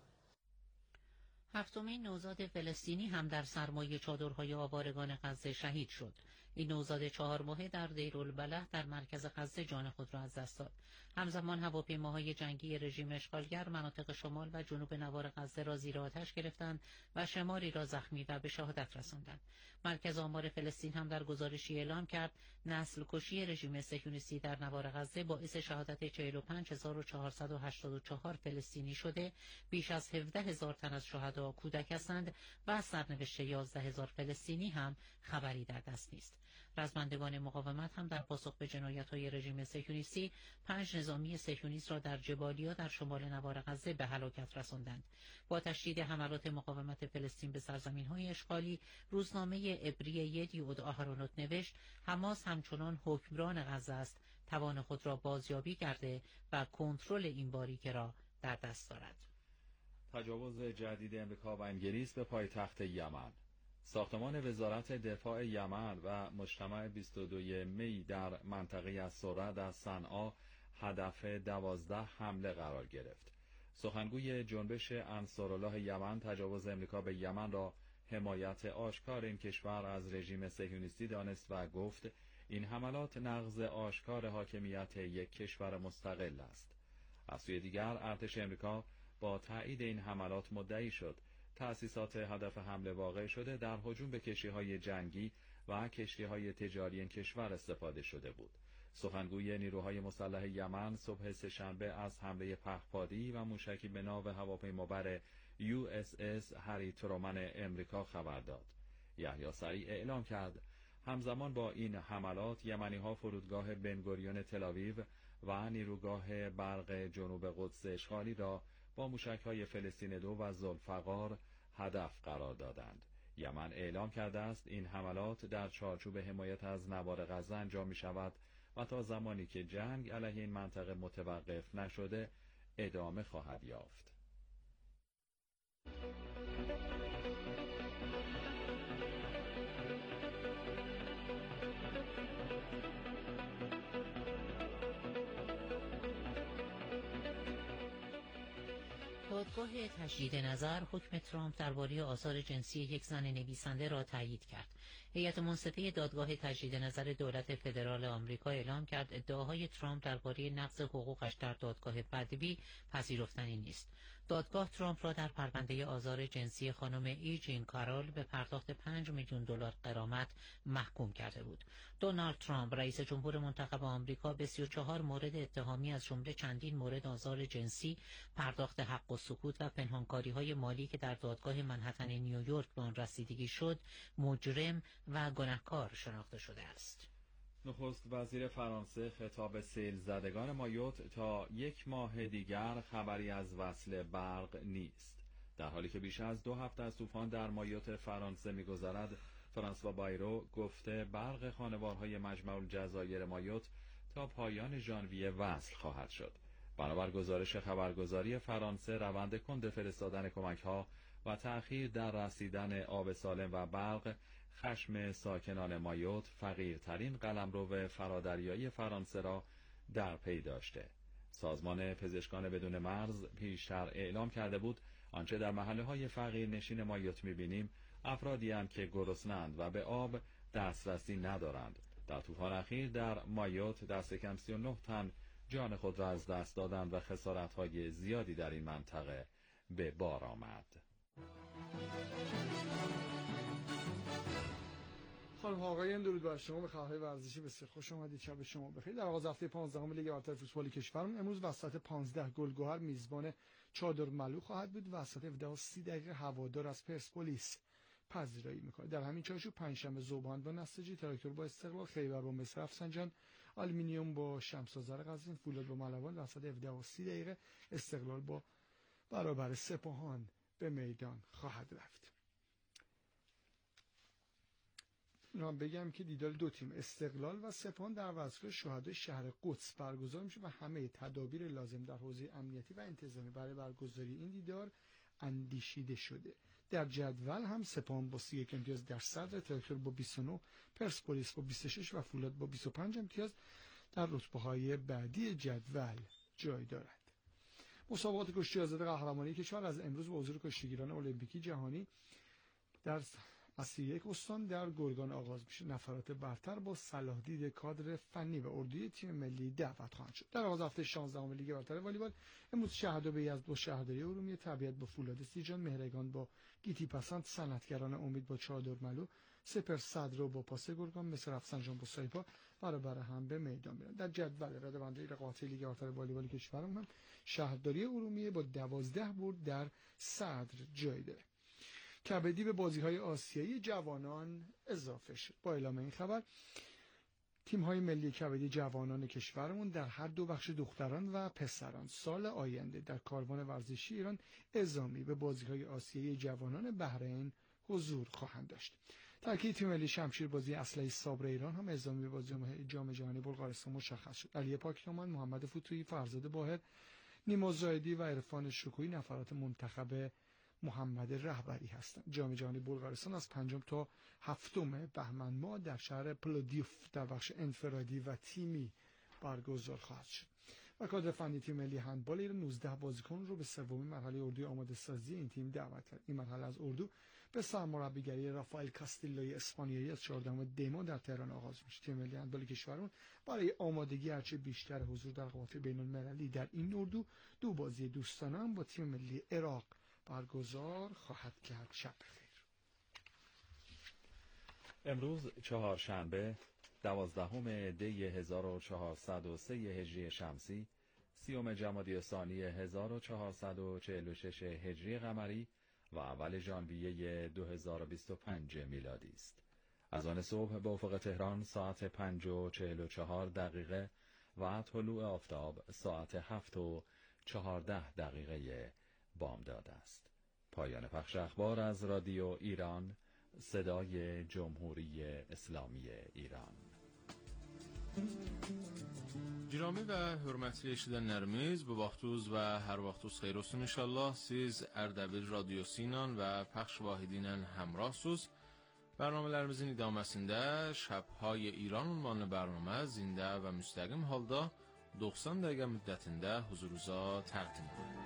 هفتمین نوزاد فلسطینی هم در سرمایه چادرهای آوارگان غزه شهید شد. این نوزاد چهار ماهه در دیرالبلح در مرکز غزه جان خود را از دست داد. همزمان هواپیماهای جنگی رژیم اشغالگر مناطق شمال و جنوب نوار غزه را زیر آتش گرفتند و شماری را زخمی و به شهادت رساندند. مرکز آمار فلسطین هم در گزارشی اعلام کرد نسل کشی رژیم صهیونیستی در نوار غزه باعث شهادت چهل و پنج هزار و چهارصد و هشتاد و چهار فلسطینی شده، بیش از هفده هزار تن از شهدا کودک هستند و از سرنوشت یازده هزار فلسطینی هم خبری در دست نیست. رزمندگان مقاومت هم در پاسخ به جنایت‌های رژیم صهیونیستی پنج نظامی صهیونیست را در جبالیا در شمال نوار غزه به هلاکت رساندند. با تشدید حملات مقاومت فلسطین به سرزمین‌های اشغالی، روزنامه عبری یدیعود آهرونوت نوشت حماس همچنان حکمران غزه است، توان خود را بازیابی کرده و کنترل این باریکه را در دست دارد. تجاوز جدید امریکا و انگلیس به پایتخت یمن. ساختمان وزارت دفاع یمن و مجتمع بیست و دو می در منطقه از سرد از صنعا هدف دوازده حمله قرار گرفت. سخنگوی جنبش انصارالله یمن تجاوز امریکا به یمن را حمایت آشکار این کشور از رژیم صهیونیستی دانست و گفت این حملات نقض آشکار حاکمیت یک کشور مستقل است. از سوی دیگر ارتش امریکا با تایید این حملات مدعی شد تأسیسات هدف حمله واقع شده در هجوم به کشتی‌های جنگی و کشتی‌های تجاری این کشور استفاده شده بود. سخنگوی نیروهای مسلح یمن صبح سه‌شنبه از حمله پهپادی و موشکی به ناو هواپیمابر یو اس اس هری ترومن امریکا خبر داد. یحیی سریع اعلام کرد همزمان با این حملات یمنی‌ها فرودگاه بنگوریون تل‌آویو و نیروگاه برق جنوب قدس اشغالی را با موشک‌های فلسطین دو و ذوالفقار هدف قرار دادند. یمن اعلام کرده است این حملات در چارچوب حمایت از نوار غزه انجام می‌شود و تا زمانی که جنگ علیه این منطقه متوقف نشده ادامه خواهد یافت. دادگاه تجدید نظر حکم ترامپ درباره آثار جنسی یک زن نویسنده را تایید کرد. هیئت منصفه دادگاه تجدید نظر دولت فدرال آمریکا اعلام کرد ادعاهای ترامپ درباره نقض حقوقش در دادگاه بدوی پذیرفتنی نیست. دادگاه ترامپ را در پرونده آزار جنسی خانم ای جین کارول به پرداخت پنج میلیون دلار غرامت محکوم کرده بود. دونالد ترامپ رئیس جمهور منتخب آمریکا به سی و چهار مورد اتهامی از جمله چندین مورد آزار جنسی، پرداخت حق و سکوت و پنهانکاری‌های مالی که در دادگاه منحتن نیویورک به آن رسیدگی شد، مجرم و گنهکار شناخته شده است. نخست وزیر فرانسه خطاب سیل زدگان مایوت تا یک ماه دیگر خبری از وصل برق نیست. در حالی که بیش از دو هفته از طوفان در مایوت فرانسه می‌گذرد، فرانسوا بایرو گفته برق خانوارهای مجمع الجزایر مایوت تا پایان ژانویه وصل خواهد شد. بنابر گزارش خبرگزاری فرانسه، روند کند فرستادن کمک‌ها و تأخیر در رسیدن آب سالم و برق خشم ساکنان مایوت، فقیرترین قلمرو فرادریایی فرانسه، را در پی داشته. سازمان پزشکان بدون مرز پیشتر اعلام کرده بود آنچه در محله‌های فقیرنشین مایوت می‌بینیم افرادی اند که گرسنه‌اند و به آب دسترسی ندارند. در طوفان اخیر در مایوت دست کم سی و نه تن جان خود را از دست دادند و خسارت‌های زیادی در این منطقه به بار آمد. خانم آقایان، درود بر شما. به خبرهای ورزشی بسیار خوش آمدید. شب شما بخیر. در آغاز هفته پانزدهم لیگ برتر فوتبال کشورمون امروز وسط پانزده گلگهر میزبان چادرملو خواهد بود. وسط هفده و سی دقیقه هوادار از پرسپولیس پذیرایی میکنه. در همین چارچوب پنجشنبه ذوبان با نساجی، تراکتور با استقلال، خیبر با مصر رفسنجان، آلومینیوم با شمس آذر قزوین، فولاد با ملوان. وسط هفده و سی دقیقه استقلال با برابر سپاهان به میدان خواهد رفت. من بگم که دیدار دو تیم استقلال و سپاهان در ورزشگاه شهدای شهر قدس برگزار میشه و همه تدابیر لازم در حوزه امنیتی و انتظامی برای برگزاری این دیدار اندیشیده شده. در جدول هم سپاهان با سی و یک امتیاز در صدر، تراکتور با بیست و نه، پرسپولیس با بیست و شش و فولاد با بیست و پنج امتیاز در رتبه‌های بعدی جدول جای دارد. مسابقات کشتی آزاد قهرمانی کشور از امروز با حضور کشتیگیران المپیکی جهانی در از سی و یک استان در گرگان آغاز میشه. نفرات برتر با صلاح دید کادر فنی و اردوی تیم ملی دعوت خواهند شد. در آغاز هفته شانزدهم لیگ برتر والیبال امروز شهدا به یزد با شهرداری ارومیه، تربیت با فولاد سیجان، مهرگان با گیتی پسند، صنعتگران امید با چادرملو، سپر صدرا با پاس گرگان، مصر رفسنجان با سایپا برابر هم به میدان میرن. در جدول رده‌بندی رقابت لیگ برتر والیبال کشورمون هم شهرداری ارومیه با دوازده برد در صدر جای داره. کبدی به بازی‌های آسیایی جوانان اضافه شد. با اعلام این خبر تیم‌های ملی کبدی جوانان کشورمون در هر دو بخش دختران و پسران سال آینده در کاروان ورزشی ایران اعزامی به بازی‌های آسیایی جوانان بحرین حضور خواهند داشت. ترکیب تیم ملی شمشیر بازی اسلحه صابر ایران هم اعزامی به بازی جام جهانی بلغارستان مشخص شد. علی پاکنامان، محمد فتوحی، فرزاد باهر، نیما زاهدی و عرفان شکوهی نفرات منتخب محمد رهبری هستند. جام جهانی بلغارستان از پنجم تا هفتم بهمن ماه در شهر پلودیف در بخش انفرادی و تیمی برگزار خواهد شد. و کادر فنی تیم ملی هندبال ایران نوزده بازیکن رو به سومین مرحله اردوی آماده سازی این تیم دعوت کرد. این مرحله از اردو به سرمربیگری رافائل کاستیلوی اسپانیایی از چهاردهم دی در تهران آغاز میشه. تیم ملی هندبال کشورمون برای آمادگی هرچه بیشتر حضور در رقابت بین‌المللی در این اردو دو بازی دوستانه هم با تیم ملی عراق برگزار خواهد کرد. شب بخیر. امروز چهارشنبه دوازدهم دی هزار و چهارصد و سه هجری شمسی، سیوم جمادی ثانی هزار و چهارصد و چهل و شش هجری قمری و اول ژانویه دو هزار و بیست و پنج میلادی است. از آن صبح به افق تهران ساعت پنج و چهل و چهار دقیقه و طلوع آفتاب ساعت هفت و چهارده دقیقه بامداد است. پایان پخش اخبار از رادیو ایران، صدای جمهوری اسلامی ایران. Giromi və hörmətli eşidənlərimiz, bu vaxtınız və hər vaxtınız xeyir olsun inşallah. Siz Ərdəbil radiosu ilə və pəxş vahidi ilə həmrahsınız. Bərnamələrimizin idaməsində Şəbhay İran ünvanlı bərnamə zində və müstəqim halda doxsan dəqiqə müddətində huzurunuza təqdim edilir.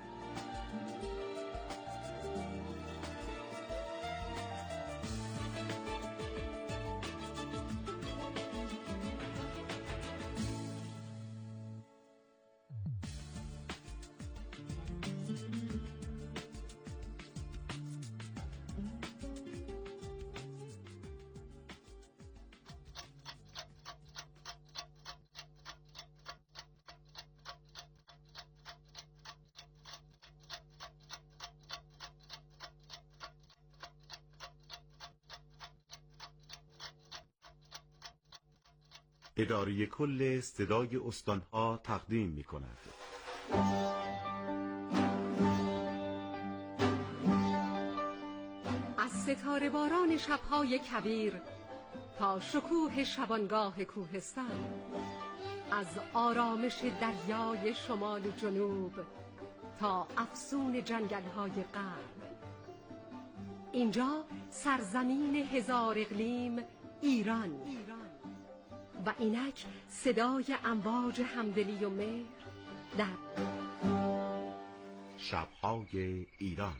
اداره کل صدای استانها تقدیم می کند. از ستاره باران شبهای کبیر تا شکوه شبانگاه کوهستان، از آرامش دریای شمال و جنوب تا افسون جنگل‌های غرب، اینجا سرزمین هزار اقلیم ایران و اینک صدای امواج همدلی و مهر در شب‌های ایران.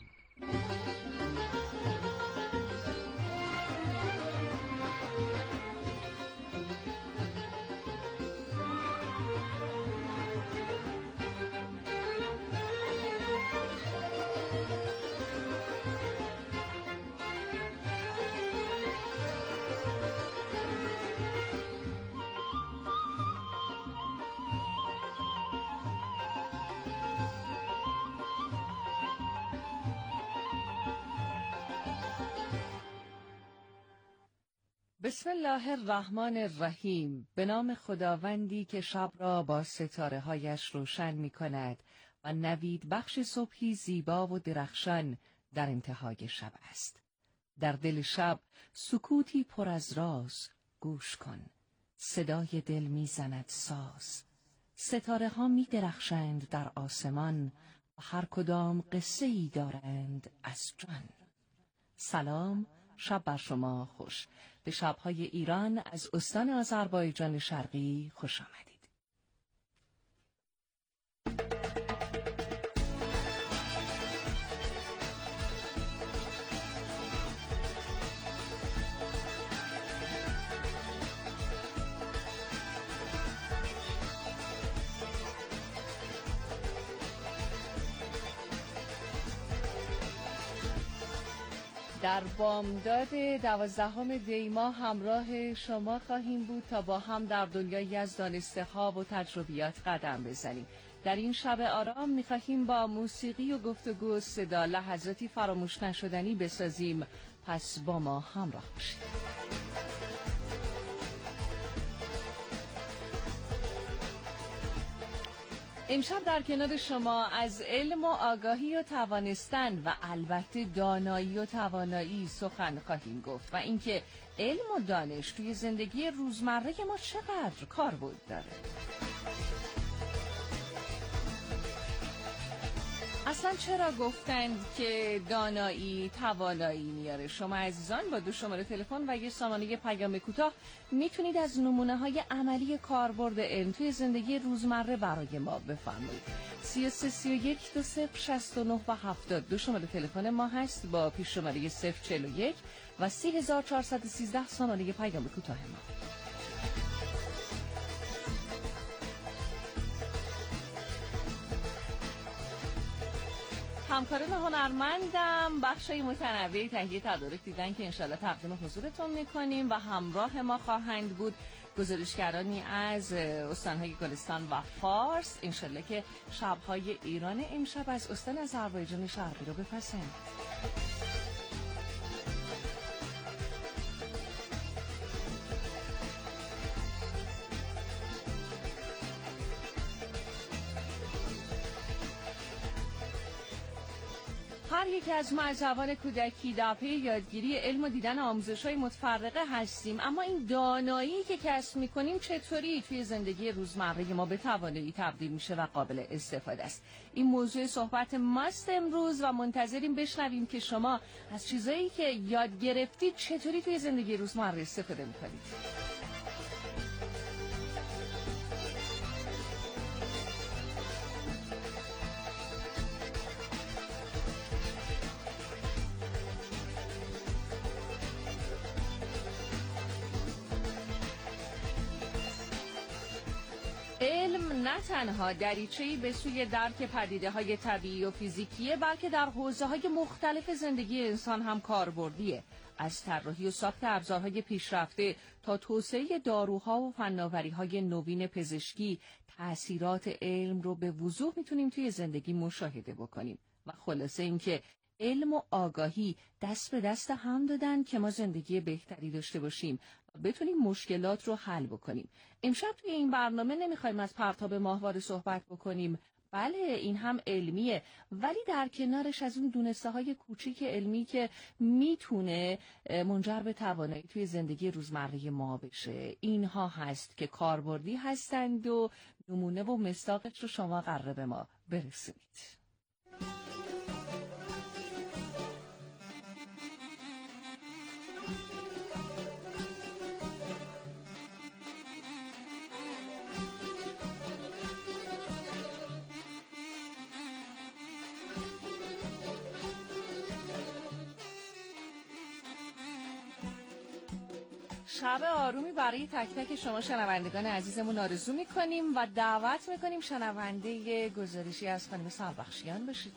بسم الله الرحمن الرحیم. به نام خداوندی که شب را با ستاره هایش روشن می کند و نوید بخش صبحی زیبا و درخشان در انتهای شب است. در دل شب سکوتی پر از راز، گوش کن، صدای دل می زند ساز. ستاره ها می درخشند در آسمان و هر کدام قصه ای دارند از جان. سلام، شب بر شما خوش. به شب‌های ایران از استان آذربایجان شرقی خوش آمدید. در بامداد دوازدهم دی ماه همراه شما خواهیم بود تا با هم در دنیایی از دانسته ها و تجربیات قدم بزنیم. در این شب آرام می‌خواهیم با موسیقی و گفتگو و صدا لحظاتی فراموش نشدنی بسازیم. پس با ما همراه باشید. امشب در کنار شما از علم و آگاهی و توانستن و البته دانایی و توانایی سخن خواهیم گفت و اینکه علم و دانش توی زندگی روزمره ما چقدر کاربرد داره. اصلا چرا گفتند که دانایی توانایی میاره؟ شما عزیزان با دو شماره تلفن و یه سامانه پیام کوتاه میتونید از نمونه های عملی کاربرد علم توی زندگی روزمره برای ما بفرمایید. سی و سه سی و یک دو صفر شصت و نه و هفتاد دو شماره تلفن ما هست با پیش شماره صفر چهل و یک و سی هزار چهارصد و سیزده سامانه پیام کوتاه ما. همکاران هنرمندم بخشای متنوعی تهیه تدارک دیدن که انشالله تقدیم حضورتون میکنیم و همراه ما خواهند بود گزارشگرانی از استانهای گلستان و فارس. انشالله که شبهای ایران امشب از استان آذربایجان شرقی رو بپسند. هر یک از ما از زمان کودکی در پی یادگیری علم و دیدن آموزش‌های متفرقه هستیم، اما این دانایی که کسب می‌کنیم چطوری توی زندگی روزمره ما به توانایی تبدیل میشه و قابل استفاده است؟ این موضوع صحبت ماست امروز و منتظریم بشنویم که شما از چیزایی که یاد گرفتید چطوری توی زندگی روزمره استفاده می‌کنید. علم نه تنها دریچه‌ای به سوی درک پدیده‌های طبیعی و فیزیکیه، بلکه در حوزه‌های مختلف زندگی انسان هم کاربردیه. از طراحی و ساخت ابزارهای پیشرفته تا توسعه داروها و فناوری‌های نوین پزشکی، تأثیرات علم رو به وضوح میتونیم توی زندگی مشاهده بکنیم. و خلاصه اینکه علم و آگاهی دست به دست هم دادن که ما زندگی بهتری داشته باشیم و بتونیم مشکلات رو حل بکنیم. امشب توی این برنامه نمیخوایم از پرتاب ماهواره صحبت بکنیم. بله این هم علمیه، ولی در کنارش از اون دونسته های کوچیک علمی که میتونه منجر به توانایی توی زندگی روزمره ما بشه، اینها هست که کاربردی هستند و نمونه و مصداقش رو شما قراره به ما برسونید. شب آرومی برای تک تک شما شنوندگان عزیزمون آرزو میکنیم و دعوت میکنیم شنونده گزارشی از خانم سربخشیان باشید.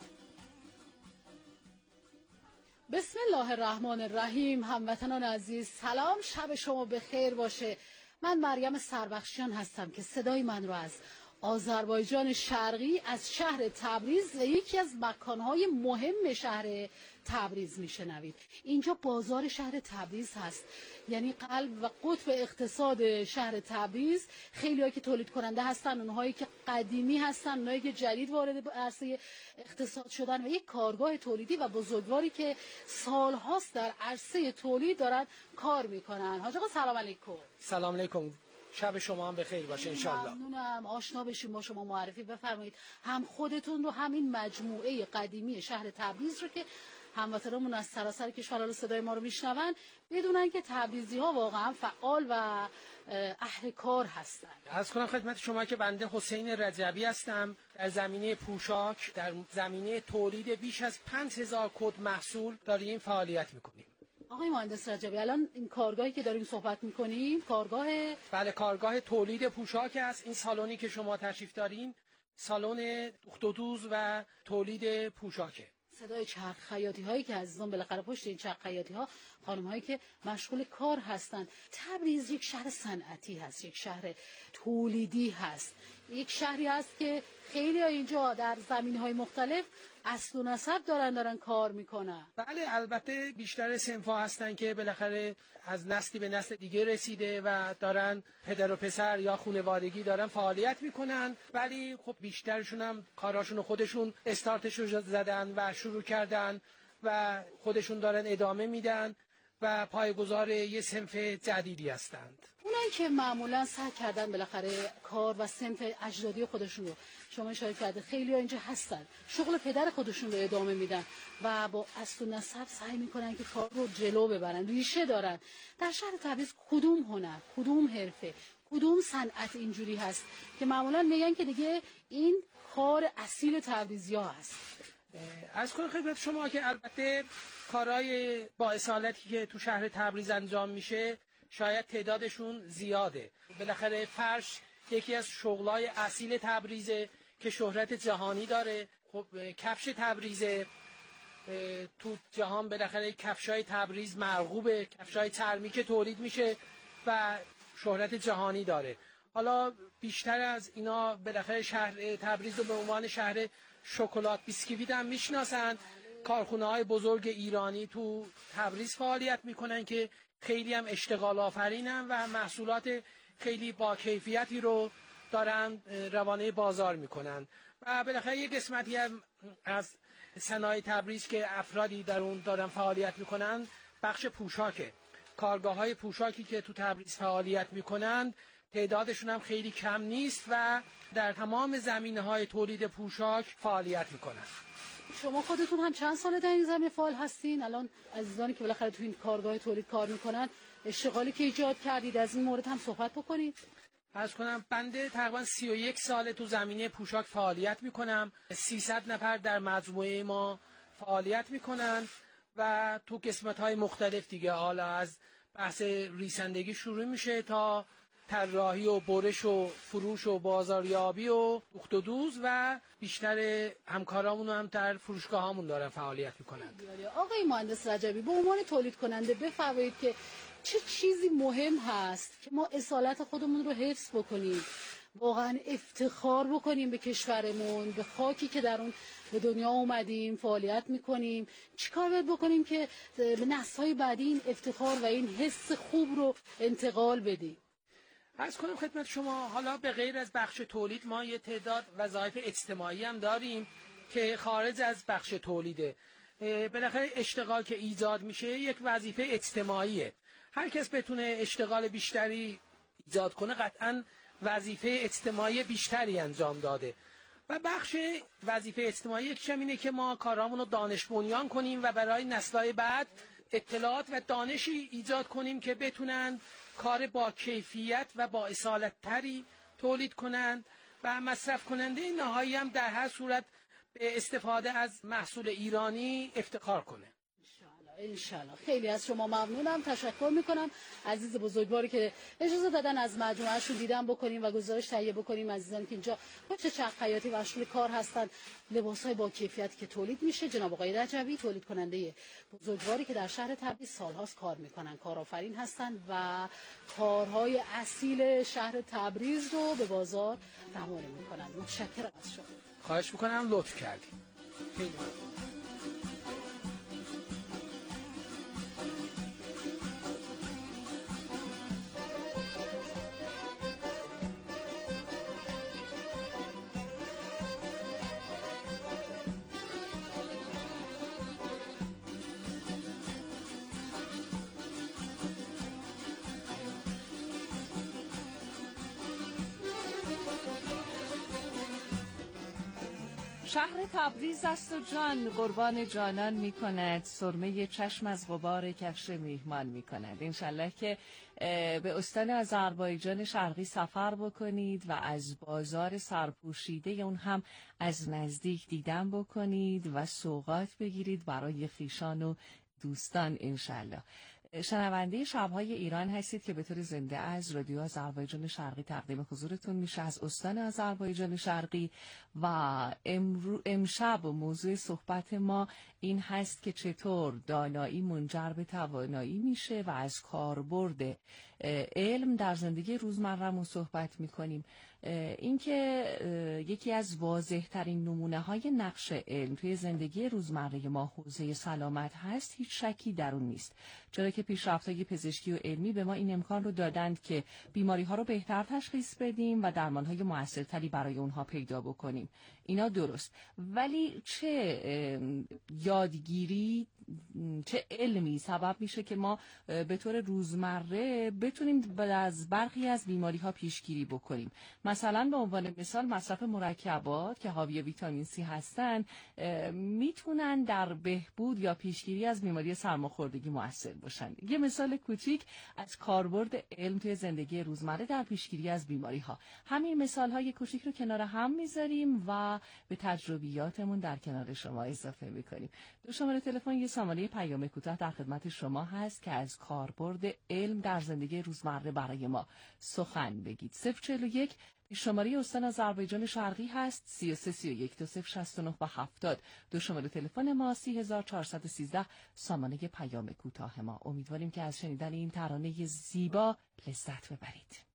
بسم الله الرحمن الرحیم. هموطنان عزیز سلام، شب شما بخیر باشه. من مریم سربخشیان هستم که صدای من رو از آذربایجان شرقی از شهر تبریز و یکی از مکانهای مهم شهر تبریز میشنوید. اینجا بازار شهر تبریز هست، یعنی قلب و قطب اقتصاد شهر تبریز. خیلی هایی که تولید کننده هستن، اونهایی که قدیمی هستن، اونهایی که جدید وارد عرصه اقتصاد شدن و یک کارگاه تولیدی و بزرگواری که سالهاست در عرصه تولید دارن کار میکنن. حاج آقا سلام علیکم. سلام علیکم، شب شما هم بخیر باشه انشالله. ممنونم. آشنا بشیم با شما، معرفی بفرمایید هم خودتون رو، همین مجموعه قدیمی شهر تبریز رو که هموطنامون از سراسر کشور صدای ما رو میشنون بدونن که تبریزی ها واقعا فعال و اهل کار هستن. عرض کنم خدمت شما که بنده حسین رجبی هستم، در زمینه پوشاک، در زمینه تولید بیش از پنج هزار کد محصول داریم فعالیت میکنیم. آقای مهندس رجبی، الان این کارگاهی که داریم صحبت میکنیم کارگاه بله کارگاه تولید پوشاک است. این سالونی که شما تشریف دارین سالن دوخت و دوز و تولید پوشاکه. صدای چرخ خیاطی هایی که عزیزان بالاخره پشت این چرخ خیاطی ها خانم هایی که مشغول کار هستند. تبریز یک شهر صنعتی هست، یک شهر تولیدی هست، یک شهری هست که خیلی ها اینجا در زمین های مختلف اصل و نسب دارن دارن کار میکنن. بله البته بیشتر صنفا هستن که بالاخره از نسلی به نسل دیگه رسیده و دارن پدر و پسر یا خانوادگی دارن فعالیت میکنن، ولی خب بیشترشون هم کاراشون خودشون استارتش رو زدن و شروع کردن و خودشون دارن ادامه میدن و پایه‌گذار یه صنف جدیدی هستند. اونایی که معمولا سعی کردن بالاخره کار و صنف اجدادی خودشون رو، شما اشاره کرده خیلی ها اینجا هستن شغل پدر خودشون رو ادامه میدن و با اصل و نسب سعی میکنن که کار رو جلو ببرن، ریشه دارن. در شهر تبریز کدوم هنر، کدوم حرفه، کدوم صنعت اینجوری هست که معمولا میگن که دیگه این کار اصیل تبریزی ها هست؟ از کنم خدمت شما که البته کارهای با اصالتی که تو شهر تبریز انجام میشه شاید تعدادشون زیاده. بالاخره فرش یکی از شغلای اصیل تبریزه که شهرت جهانی داره. خب کفش تبریزه، تو جهان بالاخره کفشای تبریز مرغوبه، کفشای چرمی که تولید میشه و شهرت جهانی داره. حالا بیشتر از اینا بالاخره شهر تبریز رو به عنوان شهر شکلات بیسکویت هم میشناسن. کارخونه های بزرگ ایرانی تو تبریز فعالیت میکنن که خیلی هم اشتغال آفرینن و محصولات خیلی با کیفیتی رو دارن روانه بازار میکنن. و بالاخره یک قسمتی هم از صنایع تبریز که افرادی در اون دارن فعالیت میکنن بخش پوشاکه. کارگاه های پوشاکی که تو تبریز فعالیت میکنن تعدادشون هم خیلی کم نیست و در تمام زمینه‌های تولید پوشاک فعالیت میکنن. شما خودتون هم چند ساله در این زمینه فعال هستین؟ الان عزیزانی که بالاخره تو این کارگاه تولید کار میکنن اشتغالی که ایجاد کردید از این مورد هم صحبت بکنید. عرض کنم بنده تقریبا سی و یک ساله تو زمینه پوشاک فعالیت میکنم. سیصد نفر در مجموعه ما فعالیت میکنن و تو قسمت‌های مختلف دیگه، حالا از بحث ریسندگی شروع میشه تا طراحی و برش و فروش و بازاریابی و دوخت و دوز و بیشتر همکارامون هم در فروشگاهامون دارن فعالیت میکنن. آقای مهندس رجبی، به عنوان تولید کننده بفرمایید که چه چیزی مهم هست که ما اصالت خودمون رو حفظ بکنیم، واقعا افتخار بکنیم به کشورمون، به خاکی که در اون به دنیا اومدیم فعالیت میکنیم، چیکار باید بکنیم که به نسل‌های بعدی این افتخار و این حس خوب رو انتقال بدیم؟ عرض کنم خدمت شما، حالا به غیر از بخش تولید ما یه تعداد وظایف اجتماعی هم داریم که خارج از بخش تولیده. بالاخره اشتغال که ایجاد میشه یک وظیفه اجتماعیه. هر کس بتونه اشتغال بیشتری ایجاد کنه قطعاً وظیفه اجتماعی بیشتری انجام داده. و بخش وظیفه اجتماعی یکیش اینه که ما کارامون رو دانش بنیان کنیم و برای نسل‌های بعد اطلاعات و دانشی ایجاد کنیم که بتونن کار با کیفیت و با اصالت تری تولید کنند و مصرف کننده نهایی هم در هر صورت به استفاده از محصول ایرانی افتخار کنه. انشالله. خیلی از شما ممنونم، تشکر میکنم. عزیز بزرگواری که اجازه دادن از مجموعهشون دیدن بکنیم و گزارش تهیه بکنیم. عزیزانی که اینجا پشت چرخ خیاطی و مشغول کار هستن، لباسهای با کیفیتی که تولید میشه. جناب آقای رجبی تولید کننده بزرگواری که در شهر تبریز سالهاست کار میکنن، کارآفرین هستن و کارهای اصیل شهر تبریز رو به بازار رهانه میکنن. متشکرم از شما. خواهش میکنم، لطف کردید. خیلی شهر تبریز است و جان قربان جانان می کند، سرمه چشم از غبار کفش میهمان می کند. انشالله که به استان آذربایجان شرقی سفر بکنید و از بازار سرپوشیده اون هم از نزدیک دیدن بکنید و سوغات بگیرید برای خویشان و دوستان انشالله. شنونده شب‌های ایران هستید که به طور زنده از رادیو آذربایجان شرقی تقدیم حضورتون میشه از استان آذربایجان شرقی و امرو امشب موضوع صحبت ما این هست که چطور دانایی منجر به توانایی میشه و از کاربرد علم در زندگی روزمره‌مون صحبت میکنیم. اینکه یکی از واضح ترین نمونه های نقش علم توی زندگی روزمره ما حوزه سلامت هست، هیچ شکی در اون نیست، چرا که پیشرفت‌های پزشکی و علمی به ما این امکان رو دادند که بیماری ها رو بهتر تشخیص بدیم و درمان های مؤثرتری برای اونها پیدا بکنیم. اینا درست، ولی چه یادگیری، چه علمی سبب میشه که ما به طور روزمره بتونیم از برخی از بیماری ها پیشگیری بکنیم. مثلا به عنوان مثال مصرف مرکبات که حاوی ویتامین سی هستن میتونن در بهبود یا پیشگیری از بیماری سرماخوردگی مؤثر باشن. یه مثال کوچیک از کاربرد علم توی زندگی روزمره در پیشگیری از بیماری ها. همین مثال های کوچیک رو کنار هم میذاریم و به تجربیاتمون در کنار شما اضافه میکنیم. دو شماره تلفن یک سامانه پیام کوتاه در خدمت شما هست که از کاربرد علم در زندگی روزمره برای ما سخن بگید. صفر چهل و یک شماره استان آذربایجان شرقی هست سی و سه سی و یک دو صفر شصت و نه و هفتاد. دو شماره تلفن ما سی هزار چهارصد و سیزده سامانه پیام کوتاه ما. امیدواریم که از شنیدن این ترانه زیبا لذت ببرید.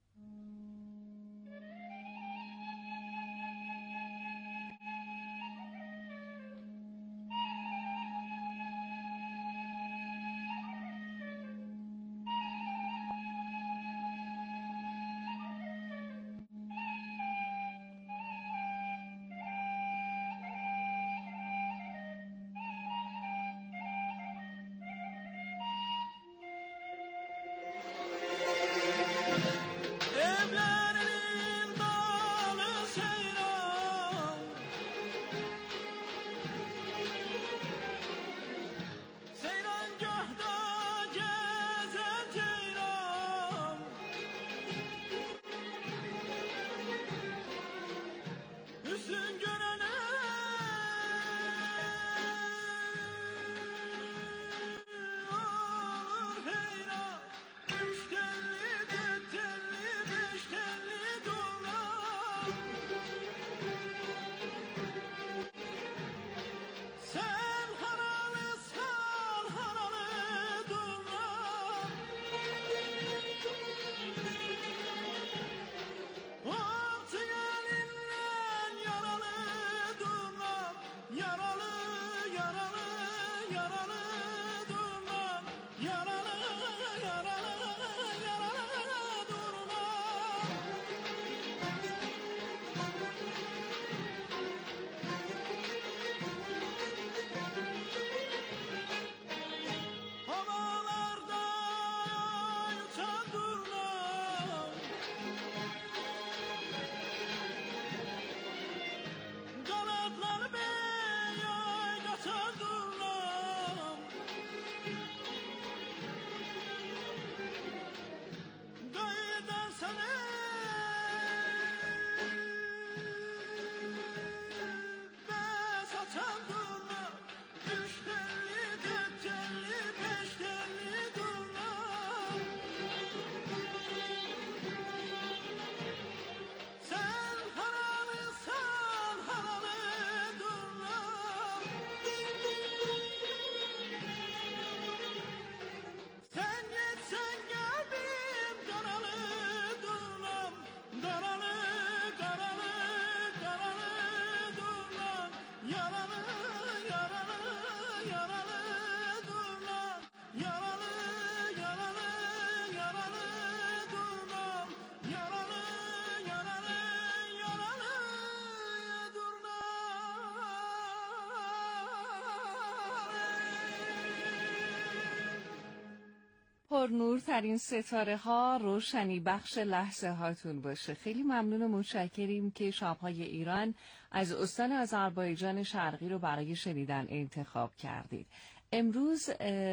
پر نورترین ستاره ها روشنی بخش لحظه هاتون باشه. خیلی ممنون و متشکریم که شب‌های ایران از استان آذربایجان شرقی رو برای شنیدن انتخاب کردید. امروز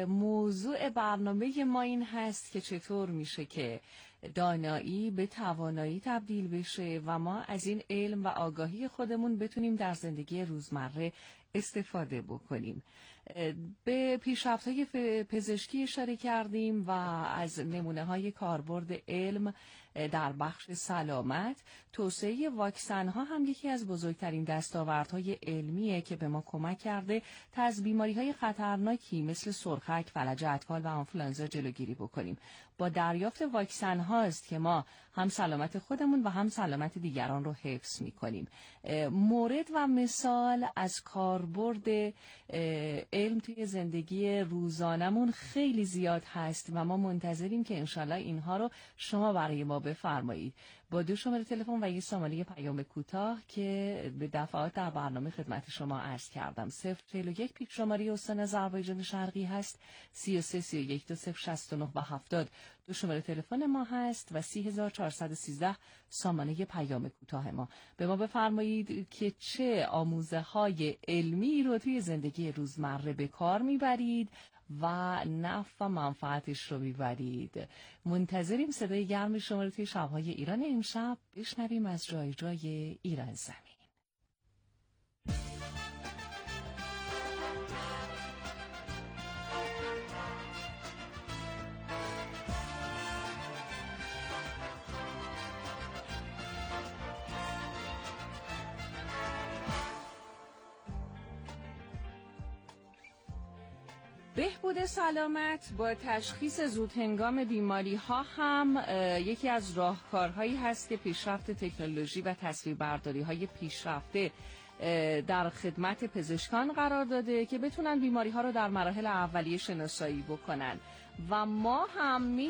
موضوع برنامه ما این هست که چطور میشه که دانایی به توانایی تبدیل بشه و ما از این علم و آگاهی خودمون بتونیم در زندگی روزمره استفاده بکنیم. به پیشرفت‌های پزشکی اشاره کردیم و از نمونه‌های کاربرد علم در بخش سلامت. توسعه واکسن‌ها هم یکی از بزرگترین دستاوردهای علمیه که به ما کمک کرده تا از بیماری‌های خطرناکی مثل سرخک، فلج اطفال و آنفولانزا جلوگیری بکنیم. با دریافت واکسن هاست که ما هم سلامت خودمون و هم سلامت دیگران رو حفظ می‌کنیم. مورد و مثال از کاربرد علم توی زندگی روزانمون خیلی زیاد هست و ما منتظریم که انشالله اینها رو شما برای ما بفرمایید. با دو شماره تلفن و یک سامانه پیام کوتاه که به دفعات در برنامه خدمت شما عرض کردم. صفر چهل و یک پیک شماره استان آذربایجان شرقی هست سی و سه سی و یک دو صفر شصت و نه و هفتاد. دو شماره تلفن ما هست و سی هزار چهارصد و سیزده سامانه پیام کوتاه ما. به ما بفرمایید که چه آموزه های علمی رو توی زندگی روزمره به کار میبرید و نفع و منفعتش رو میبرید. منتظریم صدای گرم شما رو توی شب‌های ایران امشب بشنویم از جای جای ایران زمین. بهبود سلامت با تشخیص زودهنگام بیماری ها هم یکی از راهکارهایی هست که پیشرفت تکنولوژی و تصویربرداری های پیشرفته در خدمت پزشکان قرار داده که بتونن بیماری ها رو در مراحل اولیه شناسایی بکنن و ما هم می